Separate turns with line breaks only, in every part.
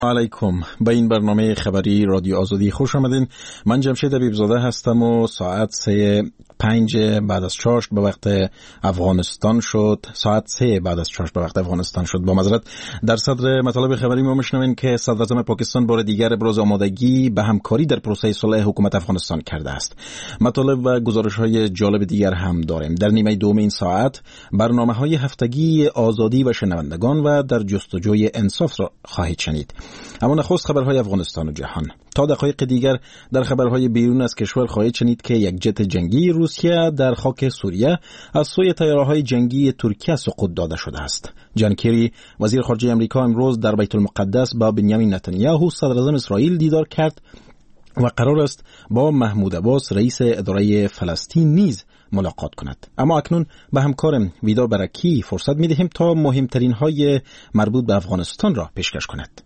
علیکم. به این برنامه خبری رادیو آزادی خوش آمدین. من جمشید حبیبزاده هستم و ساعت 5 بعد از 4 به وقت افغانستان شد. ساعت 3 بعد از 4 به وقت افغانستان شد. با معذرت در صدر مطالب خبری ما میشنوین که صدر اعظم پاکستان بار دیگر ابراز آمادگی به همکاری در پروسه صلح حکومت افغانستان کرده است. مطالب و گزارش‌های جالب دیگر هم داریم. در نیمه دوم این ساعت برنامه‌های هفتگی آزادی و شنوندگان و در جستجوی انصاف را خواهید شنید. اما نخست خبرهای افغانستان و جهان. تا دقایق دیگر در خبرهای بیرون از کشور خواهید شنید که یک جت جنگی روسیه در خاک سوریه از سوی طیاره‌های جنگی ترکیه سقوط داده شده است. جان کری وزیر خارجه آمریکا امروز در بیت المقدس با بنیامین نتانیاهو صدر اعظم اسرائیل دیدار کرد و قرار است با محمود عباس رئیس اداره فلسطین نیز ملاقات کند. اما اکنون به همکارم ویدا برکی فرصت می‌دهیم تا مهمترین های مربوط به افغانستان را پیشکش کند.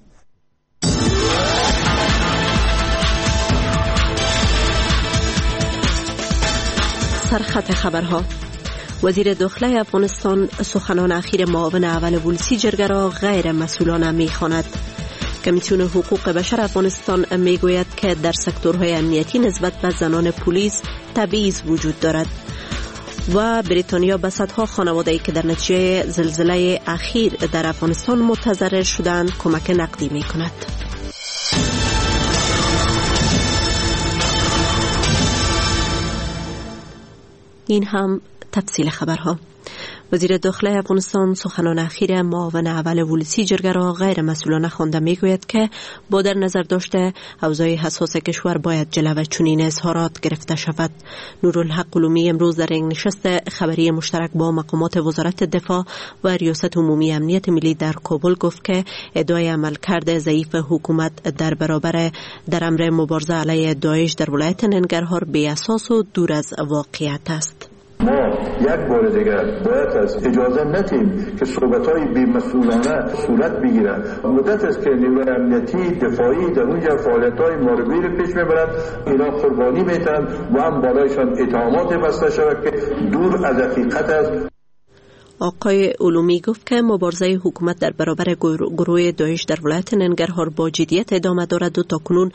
سرخط خبرها. وزیر داخلی افغانستان سخنان اخیر معاون اول ولسی جرگه را غیر مسئولانه می‌خواند. کمیسیون حقوق بشر افغانستان میگوید که در سکتورهای امنیتی نسبت به زنان پلیس تبعیض وجود دارد و بریتانیا به صدها خانواده‌ای که در نتیجه زلزله اخیر در افغانستان متضرر شدند کمک نقدی می‌کند. این هم تفصیل خبرها. وزیر داخلی افغانستان سخنان اخیر معاون اول ولسی جرگه را غیر مسئولانه خوانده میگوید که با در نظر داشته اوضاع حساس کشور باید جلوه چنین اظهارات گرفته شود. نورالحق علومی امروز در یک نشست خبری مشترک با مقامات وزارت دفاع و ریاست عمومی امنیت ملی در کابل گفت که ادعای عملکرد ضعیف حکومت در برابر در امر مبارزه علیه داعش در ولایت ننگرهار بی اساس و دور از واقعیت است.
ما یک بار دیگر باید از اجازه ندیم که صحبت‌های بی‌مسئولانه صورت بگیرد. مدت است که نیروی امنیتی دفاعی در اونجا فعالیت‌های معربی را پیش میبرند. اینا قربانی میتن و هم بالایشان اتهامات بسته شود که دور از حقیقت است.
آقای علومی گفت که مبارزه حکومت در برابر گروه داعش در ولایت ننگرهار با جدیت ادامه دارد و تاکنون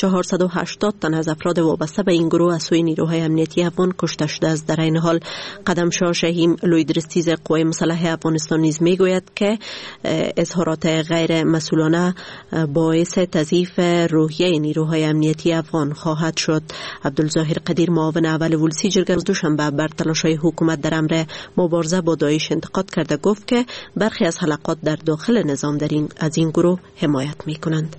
480 تن از افراد وابسته به این گروه از سوی نیروهای امنیتی افغان کشته شده است. در این حال قدمشاه شهیم لویدرستیز قوای مسلح افغانستان نیز میگوید که اظهارات غیر مسئولانه باعث تضعیف روحیه نیروهای امنیتی افغان خواهد شد. عبدالظاهر قدیر معاون اول ولسی جرگه روز دوشنبه بر تلاش‌های حکومت در امر مبارزه با داعش انتقاد کرده گفت که برخی از حلقات در داخل نظام از این گروه حمایت می‌کنند.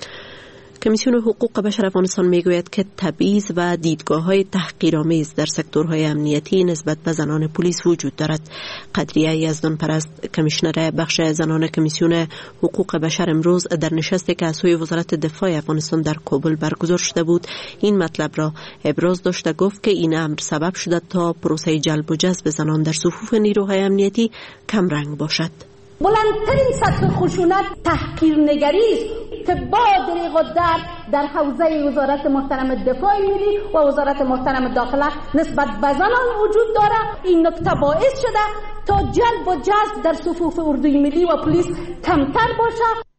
کمیسیون حقوق بشر افغانستان میگوید که تبعیض و دیدگاه‌های تحقیرآمیز در سکتورهای امنیتی نسبت به زنان پلیس وجود دارد. قدریه یزدان پرست کمیشنر بخش زنان کمیسیون حقوق بشر امروز در نشستی که از سوی وزارت دفاع افغانستان در کابل برگزار شده بود این مطلب را ابراز داشته گفت که این امر سبب شده تا پروسه جلب و جذب زنان در صفوف نیروهای امنیتی کم رنگ باشد.
بلندترین سطح خشونت تحقیرنگری است که با دریغ و درد در حوزه وزارت محترم دفاع ملی و وزارت محترم داخله نسبت به زنان وجود دارد. این نکته باعث شده تا جلب و جذب در صفوف اردوی ملی و پلیس کمتر باشد.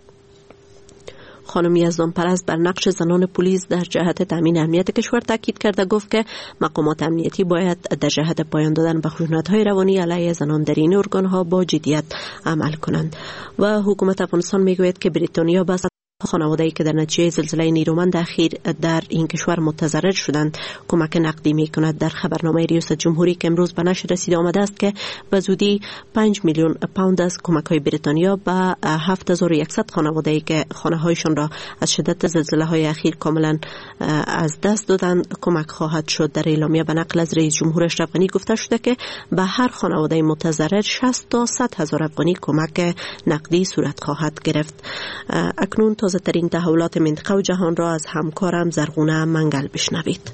خانم یزدان پرست بر نقش زنان پلیس در جهت تامین امنیت کشور تاکید کرده گفت که مقامات امنیتی باید در جهت پایان دادن به خشونت‌های روانی علیه زنان در این ارگان‌ها با جدیت عمل کنند. و حکومت افغانستان میگوید که بریتانیا بس خانواده‌ای که در نتیجه زلزله نیرومند اخیر در این کشور متضرر شدند کمک نقدی می‌کند. در خبرنامه ریاست جمهوری که امروز به نشر رسیده آمده است که به زودی 5 میلیون پوند از کمک‌های بریتانیا به 7100 خانواده‌ای که خانه‌هایشان را از شدت زلزله‌های اخیر کاملا از دست دادند کمک خواهد شد. در اعلامیه به نقل از رئیس جمهور اشرف غنی گفته شده که به هر خانواده متضرر 60 تا 100 هزار افغانی کمک نقدی صورت خواهد گرفت. اکنون تازه ترین تحولات منطقه و جهان را از همکارم زرغونه منگل بشنوید.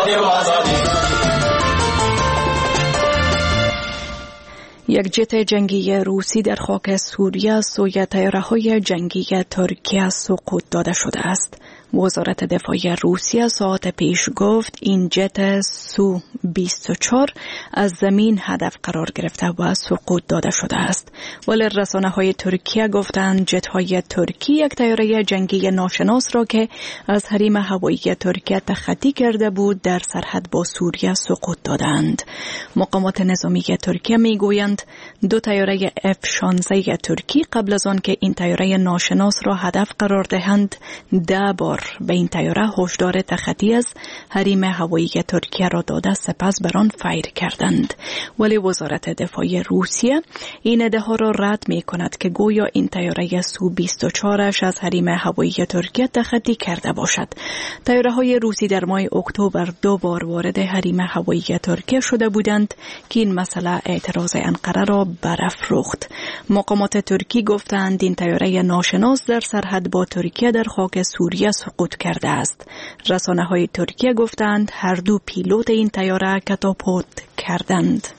یک جت جنگی روسی در خاک سوریه سوی طیاره‌های جنگی ترکیه سقوط داده شده است. وزارت دفاع روسیه ساعت پیش گفت این جت سو 24 از زمین هدف قرار گرفته و سقوط داده شده است. ولی رسانه‌های ترکیه گفتند جت‌های ترکی یک طیاره جنگی ناشناس را که از حریم هوایی ترکیه تخطی کرده بود در سرحد با سوریه سقوط دادند. مقامات نظامی ترکیه میگویند 2 طیاره F-16 ترکی قبل از آن که این طیاره ناشناس را هدف قرار دهند 10 بار به این طیاره هشدار تخطی از حریم هوایی ترکیه را داده سپس بر آن فایر کردند. ولی وزارت دفاع روسیه این ادعا را رد می کند که گویا این طیاره سو 24 از حریم هوایی ترکیه تخطی کرده باشد. طیاره های روسی در ماه اکتبر 2 بار وارد حریم هوایی ترکیه شده بودند که این مسئله اعتراض انقره را برافروخت. مقامات ترکی گفتند این طیاره ناشناس در سرحد با ترکیه در خاک سوریه سقوط کرده است. رسانه‌های ترکیه گفتند هر دو پیلوت این طیاره کاتاپوت کردند.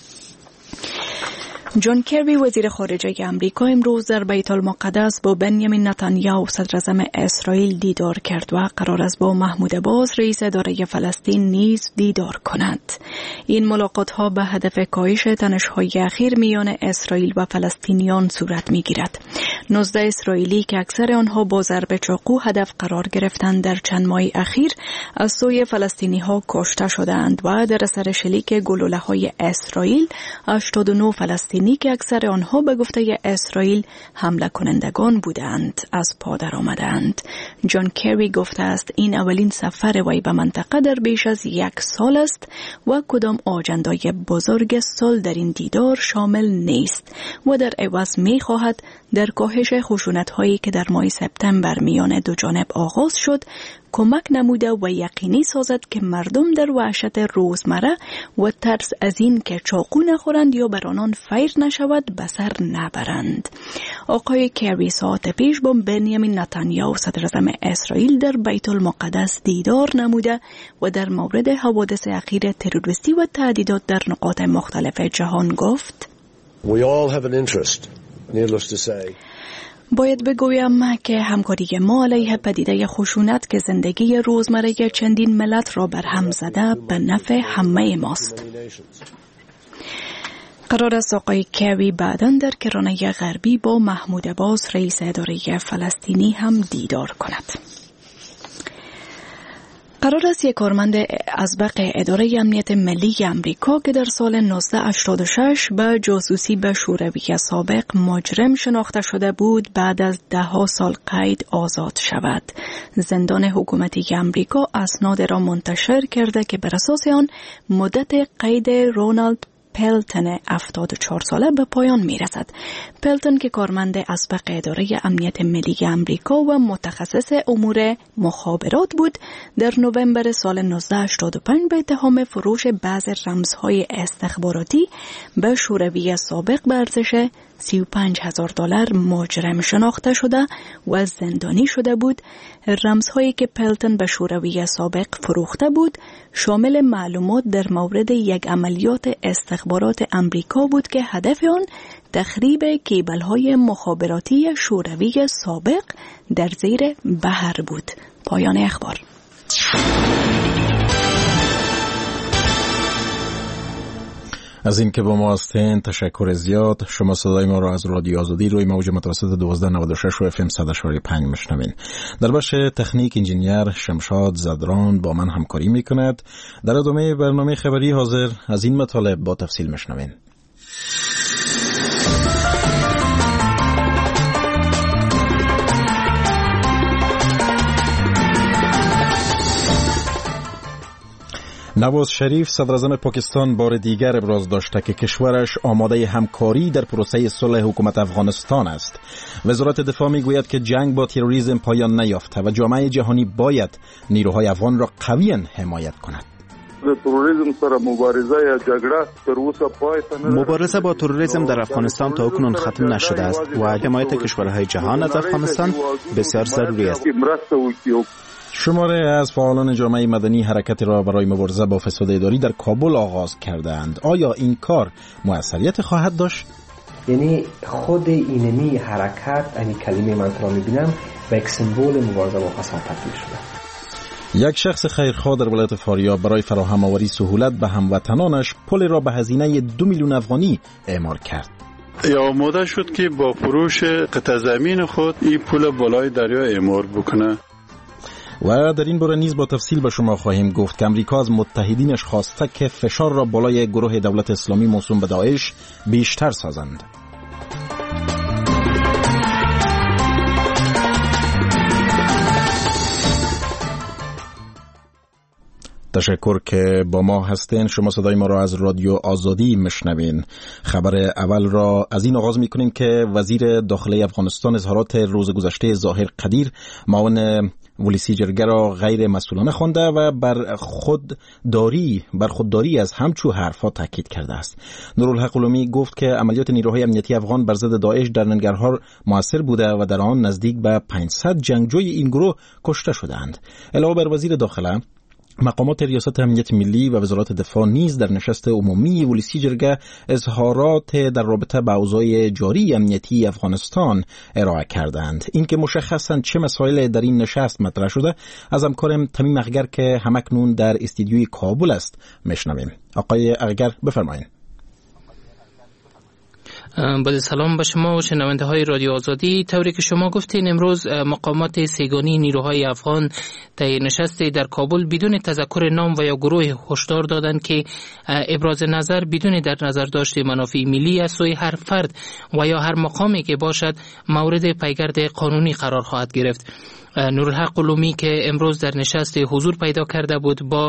جان کری وزیر خارجه امریکا امروز در بیت المقدس با بنیامین نتانیاهو صدراعظم اسرائیل دیدار کرد و قرار است با محمود عباس رئیس اداره فلسطین نیز دیدار کند. این ملاقات ها به هدف کاهش تنش‌های اخیر میان اسرائیل و فلسطینیان صورت میگیرد. 19 اسرائیلی که اکثر آنها با ضرب چاقو هدف قرار گرفتند در چند ماه اخیر از سوی فلسطینی ها کشته شدند و در اثر شلیک گلوله های اسرائیل 89 فلسطینی که اکثر آنها به گفته اسرائیل حمله کنندگان بودند از پا در آمدند. جان کری گفته است این اولین سفر وی به منطقه در بیش از 1 سال است و کدام آجندای بزرگ سال در این دیدار شامل نیست و در عوض می خواهد در کاهش خشونت‌هایی که در ماه سپتامبر میان دو جانب آغاز شد کمک نموده و یقینی سازد که مردم در وحشت روزمره و ترس از این که چاقو نخورند یا بر آنان فیر نشود به سر نبرند. آقای کری ساعت پیش با بنیامین نتانیاهو صدراعظم اسرائیل در بیت المقدس دیدار نموده و در مورد حوادث اخیر تروریستی و تهدیدات در نقاط مختلف جهان گفت
We all have an interest, needless to say.
باید بگویم که همکاری ما علیه پدیده خشونت که زندگی روزمره چندین ملت را برهم زده به نفع همه ماست. قرار است آقای کری بعداً در کرانه غربی با محمود عباس رئیس اداره فلسطینی هم دیدار کند. قرار است یک کارمند ازبق اداره امنیت ملی امریکا که در سال 1986 به جاسوسی به شوروی سابق مجرم شناخته شده بود بعد از 10 سال قید آزاد شود. زندان حکومتی امریکا اسناد را منتشر کرده که بر اساس آن مدت قید رونالد پلتن 74 ساله به پایان می رسد. پلتن که کارمند اسبق اداره امنیت ملی امریکا و متخصص امور مخابرات بود در نوامبر سال 1985 به اتهام فروش بعض رمزهای استخباراتی به شوروی سابق به ارزش $35,000 مجرم شناخته شده و زندانی شده بود. رمزهایی که پلتن به شوروی سابق فروخته بود شامل معلومات در مورد یک عملیات استخبارات امریکا بود که هدف آن تخریب کیبل‌های مخابراتی شوروی سابق در زیر بحر بود. پایان اخبار.
از این که با ما هستین تشکر زیاد. شما صدای ما را از رادیو آزادی روی موج متوسط 1296 و FM 100.5 میشنوین. در بخش تکنیک انجینیر شمشاد زدران با من همکاری میکند. در ادامه برنامه خبری حاضر از این مطالب با تفصیل میشنوین. نواز شریف صدراعظم پاکستان بار دیگر ابراز داشته که کشورش آماده همکاری در پروسه صلح حکومت افغانستان است. وزارت دفاع میگوید که جنگ با تروریسم پایان نیافته و جامعه جهانی باید نیروهای افغان را قویاً حمایت کند.
مبارزه با تروریسم در افغانستان تا اکنون ختم نشده است و حمایت کشورهای جهان از افغانستان بسیار ضروری است.
شماره از فعالان جامعه مدنی حرکت را برای مبارزه با فساد اداری در کابل آغاز کردند. آیا این کار موثریت خواهد داشت؟
یعنی خود اینمی حرکت، این کلمه من را میبینم و یک سمبول مبارزه با فساد تبدیل شده.
یک شخص خیرخواه در ولایت فاریاب برای فراهم آوری سهولت به هموطنانش پل را به هزینه 2 میلیون افغانی اعمار کرد.
یا آماده شد که با فروش قطع زمین خود این پل بالای دریا اعمار بکنه.
و در این باره نیز با تفصیل به شما خواهیم گفت که امریکا از متحدینش خواسته که فشار را بالای گروه دولت اسلامی موسوم به داعش بیشتر سازند. تشکر که با ما هستین. شما صدای ما را از رادیو آزادی میشنوین. خبر اول را از این آغاز میکنیم که وزیر داخلی افغانستان اظهارات روز گذشته ظاهر قدیر معاون ولسی جرگه را غیر مسئولانه خوانده و بر خودداری از همچو حرفا تاکید کرده است. نورالحق علومی گفت که عملیات نیروهای امنیتی افغان بر ضد داعش در ننگرهار موثر بوده و در آن نزدیک به 500 جنگجوی این گروه کشته شدند. علاوه بر وزیر داخله، مقامات ریاست امنیت ملی و وزارت دفاع نیز در نشست عمومی ولسی جرگه اظهارات در رابطه با اوضاع جاری امنیتی افغانستان ارائه کردند. این که مشخصاً چه مسائل در این نشست مطرح شده از همکارم تمیم اغگر که همکنون در استودیوی کابل است میشنویم. آقای اغگر بفرمایید.
با سلام به شما و شنونده های رادیو آزادی. طوری که شما گفتین امروز مقامات سیگانی نیروهای افغان در نشست در کابل بدون تذکر نام و یا گروه هشدار دادند که ابراز نظر بدون در نظر داشت منافع ملی از سوی هر فرد و یا هر مقامی که باشد مورد پیگرد قانونی قرار خواهد گرفت. نورالحق علومی که امروز در نشست حضور پیدا کرده بود با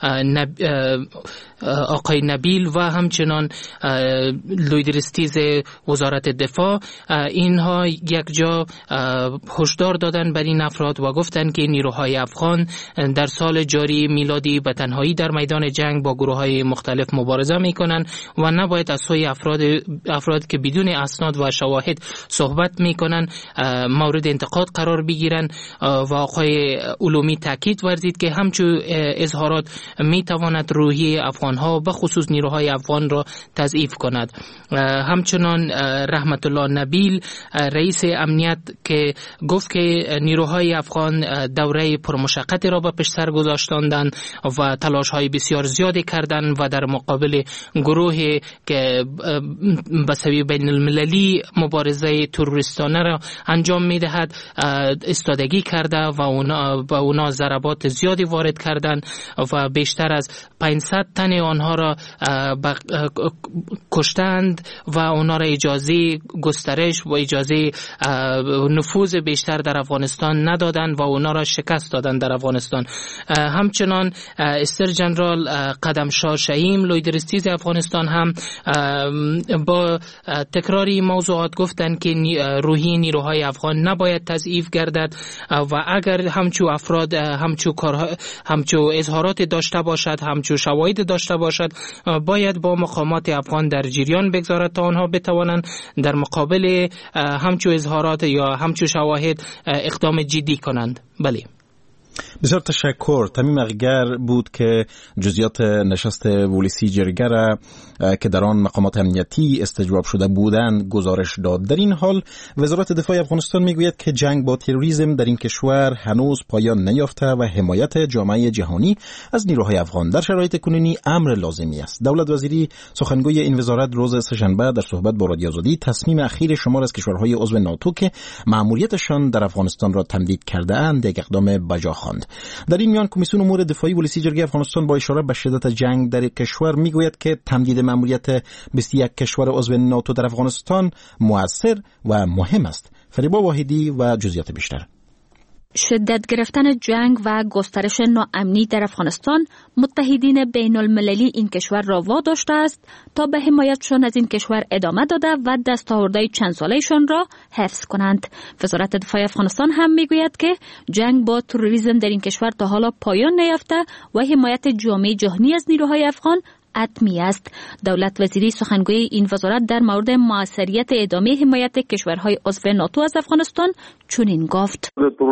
آقای نبیل و همچنان لویدرستیز وزارت دفاع، اینها یک جا هشدار دادن بر این افراد و گفتند که نیروهای افغان در سال جاری میلادی به تنهایی در میدان جنگ با گروه‌های مختلف مبارزه می‌کنند و نباید از سوی افراد که بدون اسناد و شواهد صحبت می‌کنند مورد انتقاد قرار بگیرند. و آقای علومی تاکید ورزید که همچون اظهارات می‌تواند روحیه افغان‌ها به خصوص نیروهای افغان را تضعیف کند. همچنان رحمت الله نبیل رئیس امنیت که گفت که نیروهای افغان دوره پرمشقتی را به پیش سر گذاشتند و تلاش‌های بسیار زیادی کردند و در مقابل گروهی که به سبیل بین المللی مبارزه تروریستانه را انجام می‌دهد استادگی کرده و اونا ضربات زیادی وارد کردند و بیشتر از 500 تن آنها را کشتند و اونا را اجازه گسترش و اجازه نفوذ بیشتر در افغانستان ندادند و اونا را شکست دادند در افغانستان. همچنان استر جنرال قدمشاه شهیم لویدرستیز افغانستان هم با تکراری موضوعات گفتند که روحی نیروهای افغان نباید تضعیف گردد و اگر همچو افراد همچو اظهارات داشته باشد، همچو شواهد داشته باشد، باید با مقامات افغان در جریان بگذارد تا آنها بتوانند در مقابل همچو اظهارات یا همچو شواهد اقدام جدی کنند. بله.
بسیار تشکر. تمیم اغگر بود که جزئیات نشست ولسی جرگه را که در آن مقامات امنیتی استجواب شده بودند گزارش داد. در این حال وزارت دفاع افغانستان میگوید که جنگ با تروریسم در این کشور هنوز پایان نیافته و حمایت جامعه جهانی از نیروهای افغان در شرایط کنونی امر لازمی است. دولت وزیری سخنگوی این وزارت روز سه‌شنبه در صحبت با رادیو آزادی تصمیم اخیر شمار از کشورهای عضو ناتو که مأموریتشان در افغانستان را تمدید کرده‌اند یک اقدام بجا خواند. در این میان کمیسیون امور دفاعی ولسی جرگه افغانستان با اشاره به شدت جنگ در کشور میگوید که تمدید مأموریت 21 کشور عضو ناتو در افغانستان مؤثر و مهم است. فریبا واحدی و جزئیات بیشتر.
شدت گرفتن جنگ و گسترش ناامنی در افغانستان متحدین بین المللی این کشور را واداشته است تا به حمایتشان از این کشور ادامه داده و دستاوردهای چند سالهشان را حفظ کنند. وزارت دفاع افغانستان هم میگوید که جنگ با تروریسم در این کشور تا حالا پایان نیافته و حمایت جامعه جهانی از نیروهای افغان حتمی است. دولت وزیری سخنگوی این وزارت در مورد موثریت ادامه حمایت کشورهای عضو ناتو از افغانستان چنین گفت: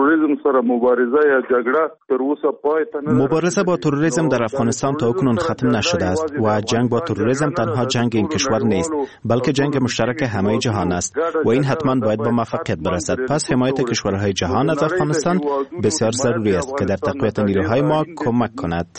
مبارزه با تروریسم در افغانستان تا اکنون ختم نشده است و جنگ با تروریسم تنها جنگ این کشور نیست، بلکه جنگ مشترک همه جهان است و این حتما باید با موفقیت برسد. پس حمایت کشورهای جهان از افغانستان بسیار ضروری است که در تقویت نیروهای ما کمک کند.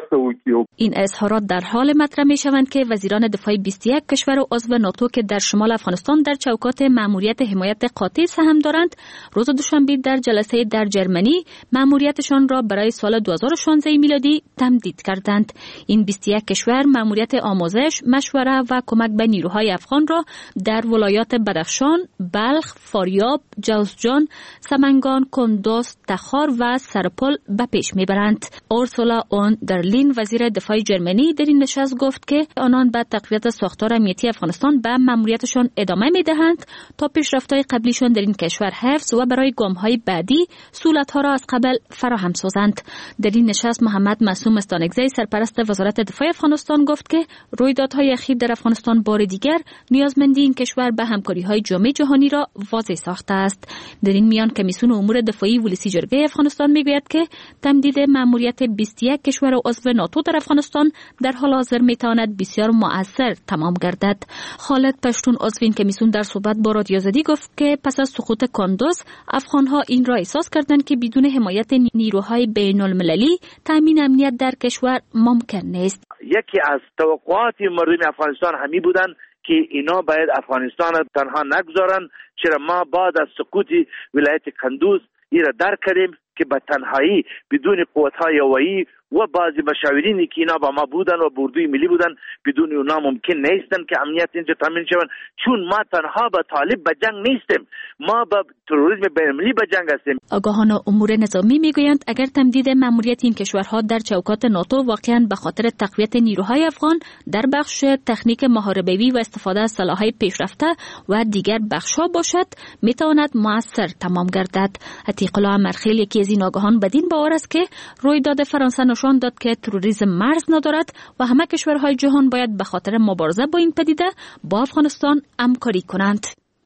این اظهارات در حال مطرح می شوند که وزیران دفاع 21 کشور عضو ناتو که در شمال افغانستان در چوکات مأموریت حمایت قاطع سهم دارند، روز دوشنبه در جلسه در جرمنی مأموریتشان را برای سال 2016 میلادی تمدید کردند. این 21 کشور مأموریت آموزش، مشوره و کمک به نیروهای افغان را در ولایات بدخشان، بلخ، فاریاب، جوزجان، سمنگان، کندوز، تخار و سرپل به پیش میبرند. اورسولا اون درلین وزیر دفاع جرمنی در این نشست گفت که آنان به تقویت ساختار امنیتی افغانستان به مأموریتشان ادامه میدهند تا پیشرفت‌های قبلیشان در این کشور حفظ و برای گام‌های بعدی سهولت‌ها را از قبل فراهم سازند. در این نشست محمد معصوم استانکزی سرپرست وزارت دفاع افغانستان گفت که رویدادهای اخیر در افغانستان بار دیگر نیازمندی این کشور به همکاری‌های جامع جهانی را واضح ساخته است. در این میان کمیسیون امور دفاعی ولسی جرگه افغانستان میگوید که تمدید مأموریت 21 کشور عضو ناتو در افغانستان در حال حاضر میتواند بسیار مؤثر تمام گردد. خالد پشتون عضو این کمیسیون در صحبت با رادیو آزادی گفت که پس از سقوط کندوز افغانها این را احساس کردند که بدون حمایت نیروهای بین المللی تامین امنیت در کشور ممکن نیست.
یکی از توقعات مردم افغانستان همی بودند که اینا باید افغانستان تنها نگذارن، چرا ما بعد از سقوط ولایت کندوز این را درک کردیم که به تنهایی بدون قوت‌های هوایی و بعضی مشاورینی که اینا با ما بودن و اردوی ملی بودن بدون اونا ممکن نیستن که امنیت اینجا تامین شود، چون ما تنها با طالب به جنگ نیستیم، ما با تروریسم بین‌المللی به جنگ هستیم.
آگاهان امور نظامی میگویند اگر تمدید مأموریت این کشورها در چوکات ناتو واقعا به خاطر تقویت نیروهای افغان در بخش تکنیک محاربه‌ای و استفاده از سلاح‌های پیشرفته و دیگر بخش‌ها باشد، میتواند مؤثر تمام گردد. عتیق الله مرخیل یکی از این آگاهان بدین باور است که رویداد فرانسه نشان داد که تروریسم مرز ندارد و همه کشورهای جهان باید به خاطر مبارزه با این پدیده با افغانستان همکاری کنند.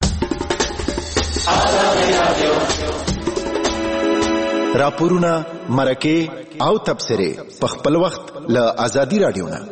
راپورونه، مرکه او تبصره په خپل وخت له آزادی رادیو نه.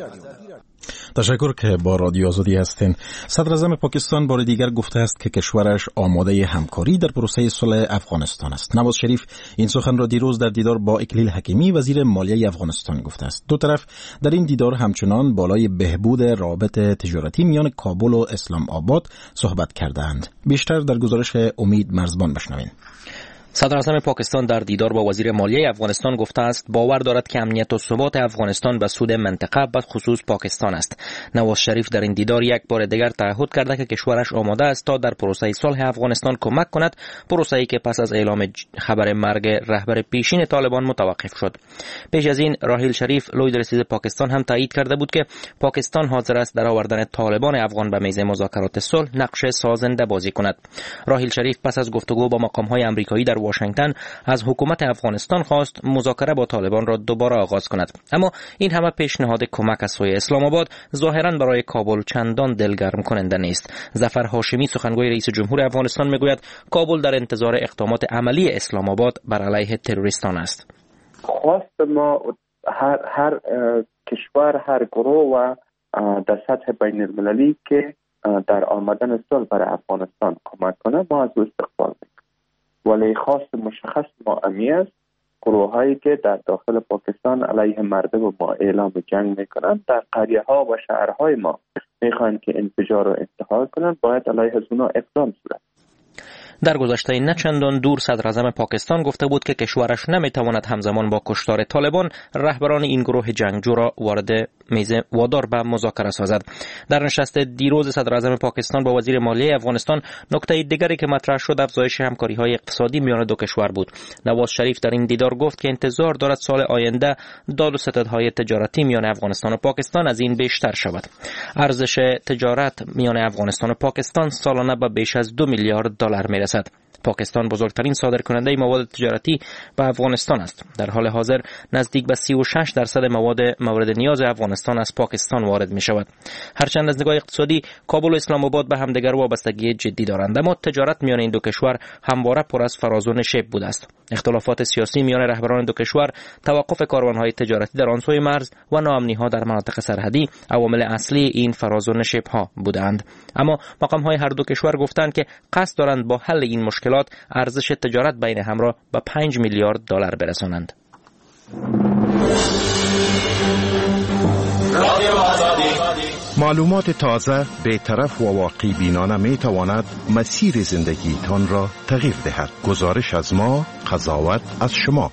تشکر که با رادیو آزادی هستین. صدر اعظم پاکستان بار دیگر گفته است که کشورش آماده همکاری در پروسه صلح افغانستان است. نواز شریف این سخن را دیروز در دیدار با اکلیل حکیمی وزیر مالیه افغانستان گفته است. دو طرف در این دیدار همچنان بالای بهبود روابط تجارتی میان کابل و اسلام آباد صحبت کردند. بیشتر در گزارش امید مرزبان بشنوین.
صدر اعظم پاکستان در دیدار با وزیر مالیه افغانستان گفته است باور دارد که امنیت و ثبات افغانستان به سود منطقه به خصوص پاکستان است. نواز شریف در این دیدار یک بار دیگر تعهد کرده که کشورش آماده است تا در پروسه صلح افغانستان کمک کند، پروسه‌ای که پس از اعلام خبر مرگ رهبر پیشین طالبان متوقف شد. پیش از این راحیل شریف لوی رئیس پاکستان هم تایید کرده بود که پاکستان حاضر است در آوردن طالبان افغان به میز مذاکرات صلح نقش سازنده بازی کند. راحیل شریف پس از گفتگو با مقام‌های آمریکایی در واشنگتن از حکومت افغانستان خواست مذاکره با طالبان را دوباره آغاز کند، اما این همه پیشنهاد کمک از سوی اسلام آباد ظاهراً برای کابل چندان دلگرم کننده نیست. ظفر هاشمی سخنگوی رئیس جمهور افغانستان میگوید کابل در انتظار اقدامات عملی اسلام آباد بر علیه تروریستان است.
خواست ما هر کشور، هر گروه و در سطح بین المللی که در آمدن صلح برای افغانستان کمک کنه ما از او استقبال میکنیم، ولی خواست مشخص ما امی است گروه هایی که در داخل پاکستان علیه مردم ما اعلام جنگ میکنند، در قریه ها و شهرهای ما میخوان که انفجار رو انتحال کنند، باید علیه از اونا اقدام صورت.
در گذشته نه چندان دور صدر اعظم پاکستان گفته بود که کشورش نمیتواند همزمان با کشتار طالبان رهبران این گروه جنگجو را وارد میز وادار به مذاکره سازد. در نشست دیروز صدر اعظم پاکستان با وزیر مالیه افغانستان نکته دیگری که مطرح شد افزایش همکاری‌های اقتصادی میان دو کشور بود. نواز شریف در این دیدار گفت که انتظار دارد سال آینده داد و ستدهای تجارتی میان افغانستان و پاکستان از این بیشتر شود. ارزش تجارت میان افغانستان و پاکستان سالانه به بیش از 2 میلیارد دلار میرسد. پاکستان بزرگترین صادرکننده مواد تجارتی به افغانستان است. در حال حاضر نزدیک به 36% مواد مورد نیاز افغانستان از پاکستان وارد می شود. هرچند از نگاه اقتصادی کابل و اسلام آباد به همدیگر وابستگی جدی دارند، اما تجارت میان این دو کشور همواره پر از فراز و نشیب بوده است. اختلافات سیاسی میان رهبران دو کشور، توقف کاروانهای تجارتی در آن سوی مرز و ناامنی‌ها در مناطق سرحدی عوامل اصلی این فراز و نشیب‌ها بودند. اما مقام‌های هر دو کشور گفتند که قصد دارند با حل این مشکلات ارزش تجارت بین هم را به 5 میلیارد دلار برسانند.
معلومات تازه، بی‌طرف و واقعی بینانه می تواند مسیر زندگیتان را تغییر دهد. گزارش از ما، قضاوت از شما.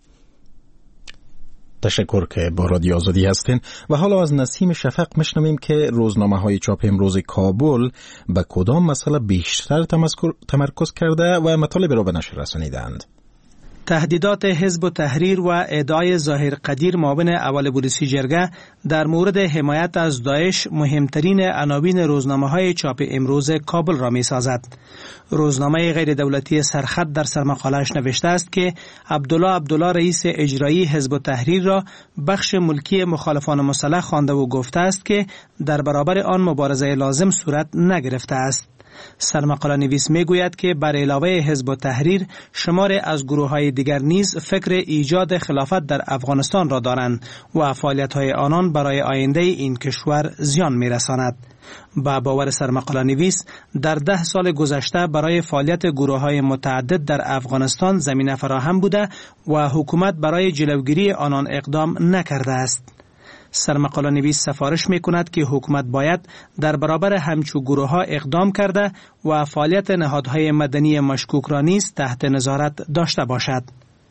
تشکر که با رادیو آزادی هستین و حالا از نسیم شفق میشنویم که روزنامه‌های چاپ امروز کابل به کدام مسئله بیشتر تمرکز کرده و مطالب را به نشر رسانیدند.
تهدیدات حزب التحریر و ادعای ظاهر قدیر معاون اول پلیسی جرگه در مورد حمایت از داعش مهمترین عناوین روزنامه‌های چاپ امروز کابل را می‌سازد. روزنامه غیر دولتی سرخط در سرمقاله‌اش نوشته است که عبدالله رئیس اجرایی حزب التحریر را بخش ملکی مخالفان مسلح خوانده و گفته است که در برابر آن مبارزه لازم صورت نگرفته است. سرمقاله نویس می گوید که بر علاوه حزب التحریر شمار از گروه‌های دیگر نیز فکر ایجاد خلافت در افغانستان را دارند و فعالیت‌های آنان برای آینده این کشور زیان می‌رساند. با باور سرمقاله نویس در 10 سال گذشته برای فعالیت گروه‌های متعدد در افغانستان زمینه فراهم بوده و حکومت برای جلوگیری آنان اقدام نکرده است. سرمقاله نویس سفارش می کند که حکومت باید در برابر همچو گروه ها اقدام کرده و فعالیت نهادهای مدنی مشکوک را نیز تحت نظارت داشته باشد.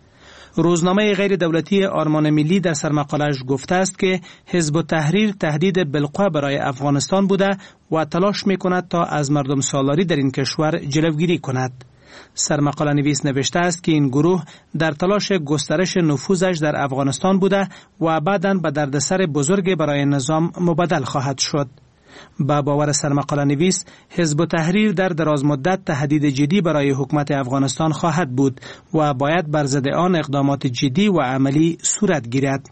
روزنامه غیر دولتی آرمان ملی در سرمقاله‌اش گفته است که حزب التحریر تهدید بالقوه برای افغانستان بوده و تلاش می کند تا از مردم سالاری در این کشور جلوگیری کند. سرمقاله نویس نوشته است که این گروه در تلاش گسترش نفوذش در افغانستان بوده و بعداً به دردسر بزرگ برای نظام مبدل خواهد شد. با باور سرمقاله نویس حزب التحریر در دراز مدت تهدید جدی برای حکومت افغانستان خواهد بود و باید بر ضد آن اقدامات جدی و عملی صورت گیرد.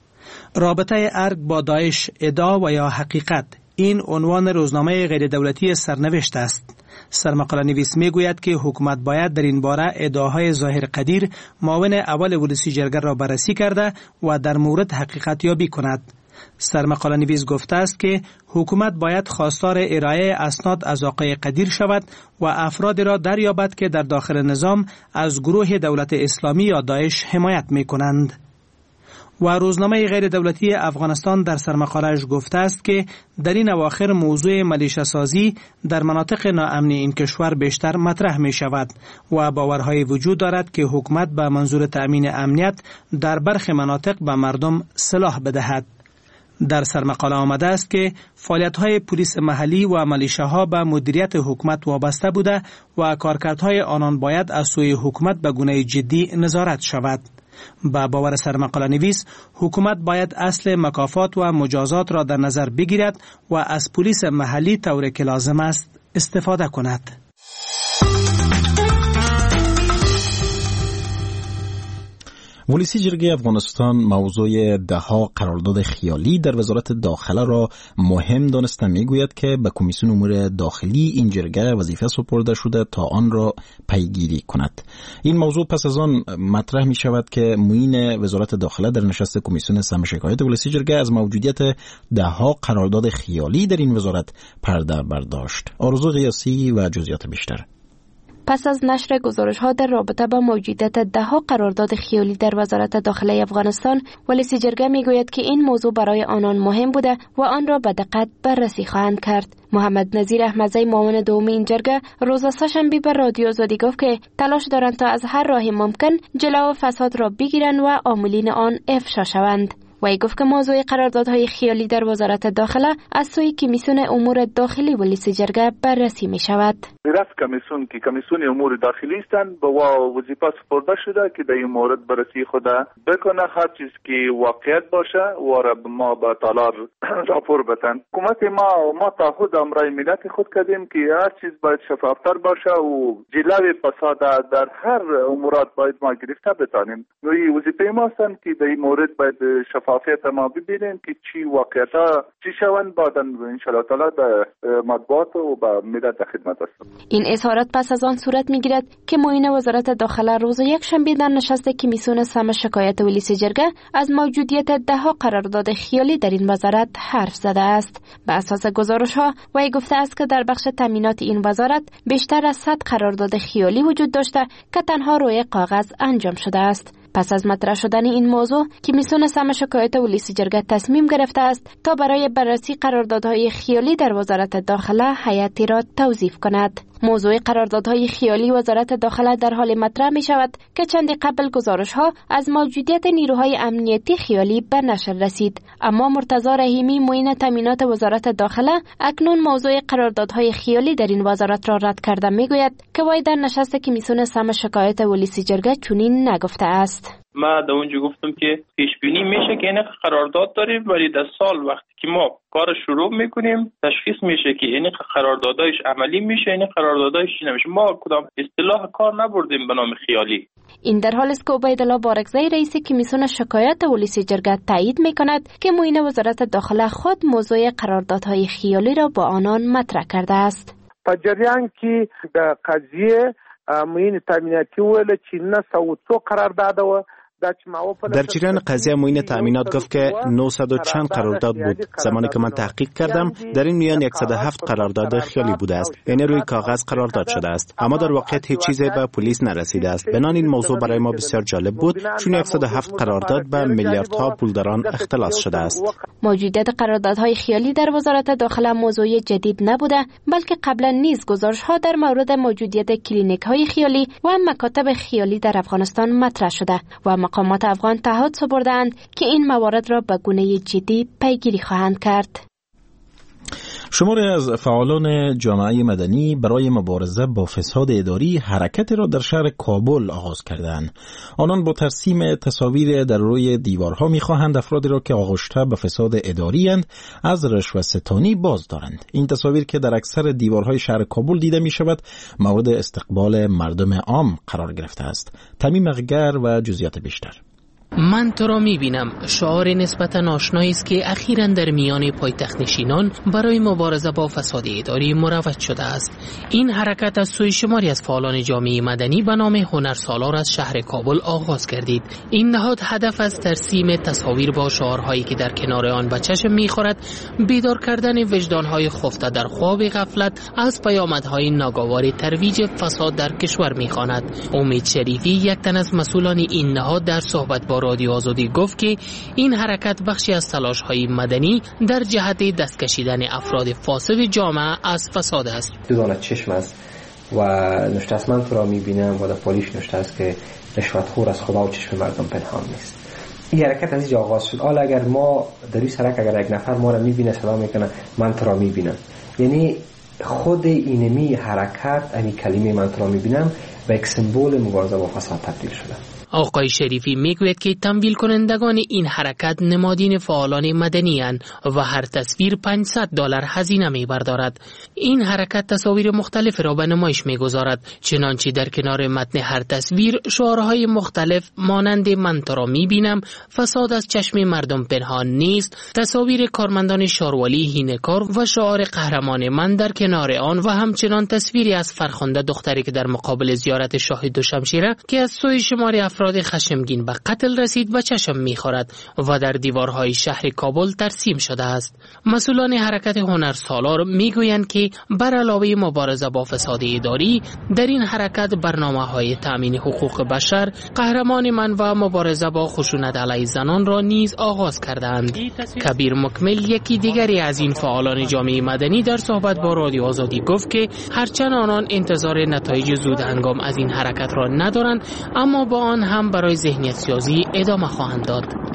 رابطه ارگ با داعش، ادعا و یا حقیقت، این عنوان روزنامه غیر دولتی سرنوشت است. سرمقاله نویس می گوید که حکومت باید در این باره ادعاهای ظاهر قدیر معاون اول ولسی جرگه را بررسی کرده و در مورد حقیقت یابی کند. سرمقاله نویس گفته است که حکومت باید خواستار ارائه اسناد از آقای قدیر شود و افرادی را دریابد که در داخل نظام از گروه دولت اسلامی یا داعش حمایت می کنند. و روزنامه غیر دولتی افغانستان در سرمقاله‌اش گفته است که در این اواخر موضوع ملیشه سازی در مناطق ناامن این کشور بیشتر مطرح می شود و باورهای وجود دارد که حکومت به منظور تأمین امنیت در برخی مناطق به مردم سلاح بدهد. در سرمقاله آمده است که فعالیت‌های پلیس محلی و ملیشه‌ها به مدیریت حکومت وابسته بوده و کارکردهای آنان باید از سوی حکومت به گونه جدی نظارت شود. با باور سرمقاله نویس حکومت باید اصل مکافات و مجازات را در نظر بگیرد و از پلیس محلی طوری که لازم است استفاده کند.
ولسی جرگه افغانستان موضوع دهها قرارداد خیالی در وزارت داخله را مهم دانسته میگوید که به کمیسیون امور داخلی این جرگه وظیفه سپرده شده تا آن را پیگیری کند. این موضوع پس از آن مطرح می شود که معین وزارت داخله در نشست کمیسیون سم شکایت ولسی جرگه از موجودیت دهها قرارداد خیالی در این وزارت پرده برداشت. آرزو قیاسی و جزئیات بیشتر.
پس از نشر گزارش‌ها در رابطه با موجودیت دهها قرارداد خیالی در وزارت داخله افغانستان، ولسی جرگه میگوید که این موضوع برای آنان مهم بوده و آن را به دقت بررسی خواهند کرد. محمد نظیر احمدزی معاون دوم این جرگه روز سه‌شنبه به رادیو آزادی گفت که تلاش دارند تا از هر راه ممکن جلو فساد را بگیرند و عاملین آن افشا شوند. وی گفت که موضوع قراردادهای خیالی در وزارت داخله از سوی کمیسیون امور داخلی ولسی جرگه بررسی می شود.
رفت کمیسیون که کمیسیون امور داخلی هستند به وظیفه سپرده شده که در این مورد بررسی خود بکنه، هر چیز که واقعیت باشه و را ما به تالار راپور بتن. حکومت ما تعهد امرای ملت خود کردیم که هر چیز باید شفافتر باشه و جلوی فساد در هر امورات باید ما گرفته بتانیم. این وظیفه ما هستند که در این مورد باید شفافیت ما ببینیم که چی واقعیت چی شوند بعداً ان شاء الله تعالی به مطبوعات و به ملت خدمت است.
این اظهارات پس از آن صورت میگیرد که معین وزارت داخله روز یکشنبه در نشست کمیسیون سم شکایت ولسی جرگه از موجودیت دهها قرارداد خیالی در این وزارت حرف زده است. به اساس گزارش‌ها وی گفته است که در بخش تامینات این وزارت بیشتر از 100 قرارداد خیالی وجود داشته که تنها روی کاغذ انجام شده است. پس از مطرح شدن این موضوع کمیسیون سم شکایت ولسی جرگه تصمیم گرفته است تا برای بررسی قراردادهای خیالی در وزارت داخله هیئتی را توظیف کند. موضوع قراردادهای خیالی وزارت داخله در حال مطرح می شود که چندی قبل گزارش‌ها از موجودیت نیروهای امنیتی خیالی به نشر رسید، اما مرتضی رحیمی معین تامینات وزارت داخله اکنون موضوع قراردادهای خیالی در این وزارت را رد کرده می گوید که وی در نشست کمیسیون سم شکایت ولسی جرگه چنین نگفته است.
ما در اونجا گفتم که پیش بینی میشه که این قرارداد داریم، ولی در سال وقتی که ما کار شروع میکنیم تشخیص میشه که این قراردادایش عملی میشه، این قراردادایش نمیشه. ما کدام اصطلاح کار نبردیم به نام خیالی.
این در حال است که عبیدالله بارکزی رئیس کمیسیون شکایت ولسی جرگه تایید میکند که معین وزارت داخله خود موضوع قراردادهای خیالی را با آنان مطرح کرده است.
په جریان کې د قضیه معین تامیناتی ویل چې 900 قرارداد و
در جریان قضیه معین تامینات گفت که 900 و چند قرارداد بود. زمانی که من تحقیق کردم در این میان 107 قرارداد خیالی بوده است، یعنی روی کاغذ قرارداد شده است، اما در واقعیت هیچ چیزی به پلیس نرسیده است. بنابراین این موضوع برای ما بسیار جالب بود، چون 107 قرارداد به میلیاردها پولداران اختلاس شده است.
موجودیت قراردادهای خیالی در وزارت داخله موضوع جدید نبوده، بلکه قبلا نیز گزارش‌ها در مورد موجودیت کلینیک‌های خیالی و مکاتب خیالی در افغانستان مطرح شده و مقامات افغان تعهد سپردند که این موارد را به گونه جدی پیگیری خواهند کرد.
شماری از فعالان جامعه مدنی برای مبارزه با فساد اداری حرکت را در شهر کابل آغاز کردند. آنان با ترسیم تصاویر در روی دیوارها می‌خواهند افرادی را که آغشته به فساد اداری اند از رشوه ستانی باز دارند. این تصاویر که در اکثر دیوارهای شهر کابل دیده می‌شود مورد استقبال مردم عام قرار گرفته است. تمیم اغگر و جزئیات بیشتر.
من تو را می‌بینم شعار نسبتاً آشنایی است که اخیراً در میان پایتخت نشینان برای مبارزه با فساد اداری مروج شده است. این حرکت از سوی شماری از فعالان جامعه مدنی به نام هنرسالار از شهر کابل آغاز گردید. این نهاد هدف از ترسیم تصاویر با شعارهایی که در کنار آن به چشم می‌خورد بیدار کردن وجدان‌های خفته در خواب غفلت از پیامدهای ناگوار ترویج فساد در کشور می‌خواند. امید شریفی یک تن از مسئولان این نهاد در صحبت با رادیو آزادی گفت که این حرکت بخشی از تلاش‌های مدنی در جهت دست کشیدن افراد فاسد جامعه از فساد است.
دو دانه چشم است و نشته است. من تو را می‌بینم و در پالیش نشته است که رشوتخور از خدا و چشم مردم پنهان نیست. این حرکت از اینجا آغاز شد. حالا اگر ما در این سرک اگر یک نفر ما را می‌بینه صدا میکنه من تو را می‌بینم، یعنی خود اینمی حرکت این کلمه من تو را می‌بینم و یک سمبل مبارزه با فساد تبدیل شده.
آقای شریفی میگوید که تمویل کنندگان این حرکت نمادین فعالان مدنی اند و هر تصویر $500 هزینه میبردارد. این حرکت تصاویر مختلف را به نمایش میگذارد، چنانچه در کنار متن هر تصویر شعارهای مختلف مانند من تو را میبینم، فساد از چشم مردم پنهان نیست، تصاویر کارمندان شاروالی هینه‌کار و شعار قهرمان من در کنار آن و همچنان تصویری از فرخنده دختری که در مقابل زیارت شاه دوشمشیره که از سوی شماری افراد خشمگین به قتل رسید و چشم می‌خورد و در دیوارهای شهر کابل ترسیم شده است. مسئولان حرکت هنرسالار میگویند که بر علاوه مبارزه با فساد اداری در این حرکت برنامه‌های تامین حقوق بشر، قهرمان من و مبارزه با خشونت علیه زنان را نیز آغاز کردند. کبیر مکمل یکی دیگری از این فعالان جامعه مدنی در صحبت با رادیو آزادی گفت که هرچند آنان انتظار نتایج زود هنگام از این حرکت را ندارند، اما با آن هم برای ذهنیت سازی ادامه خواهند داد.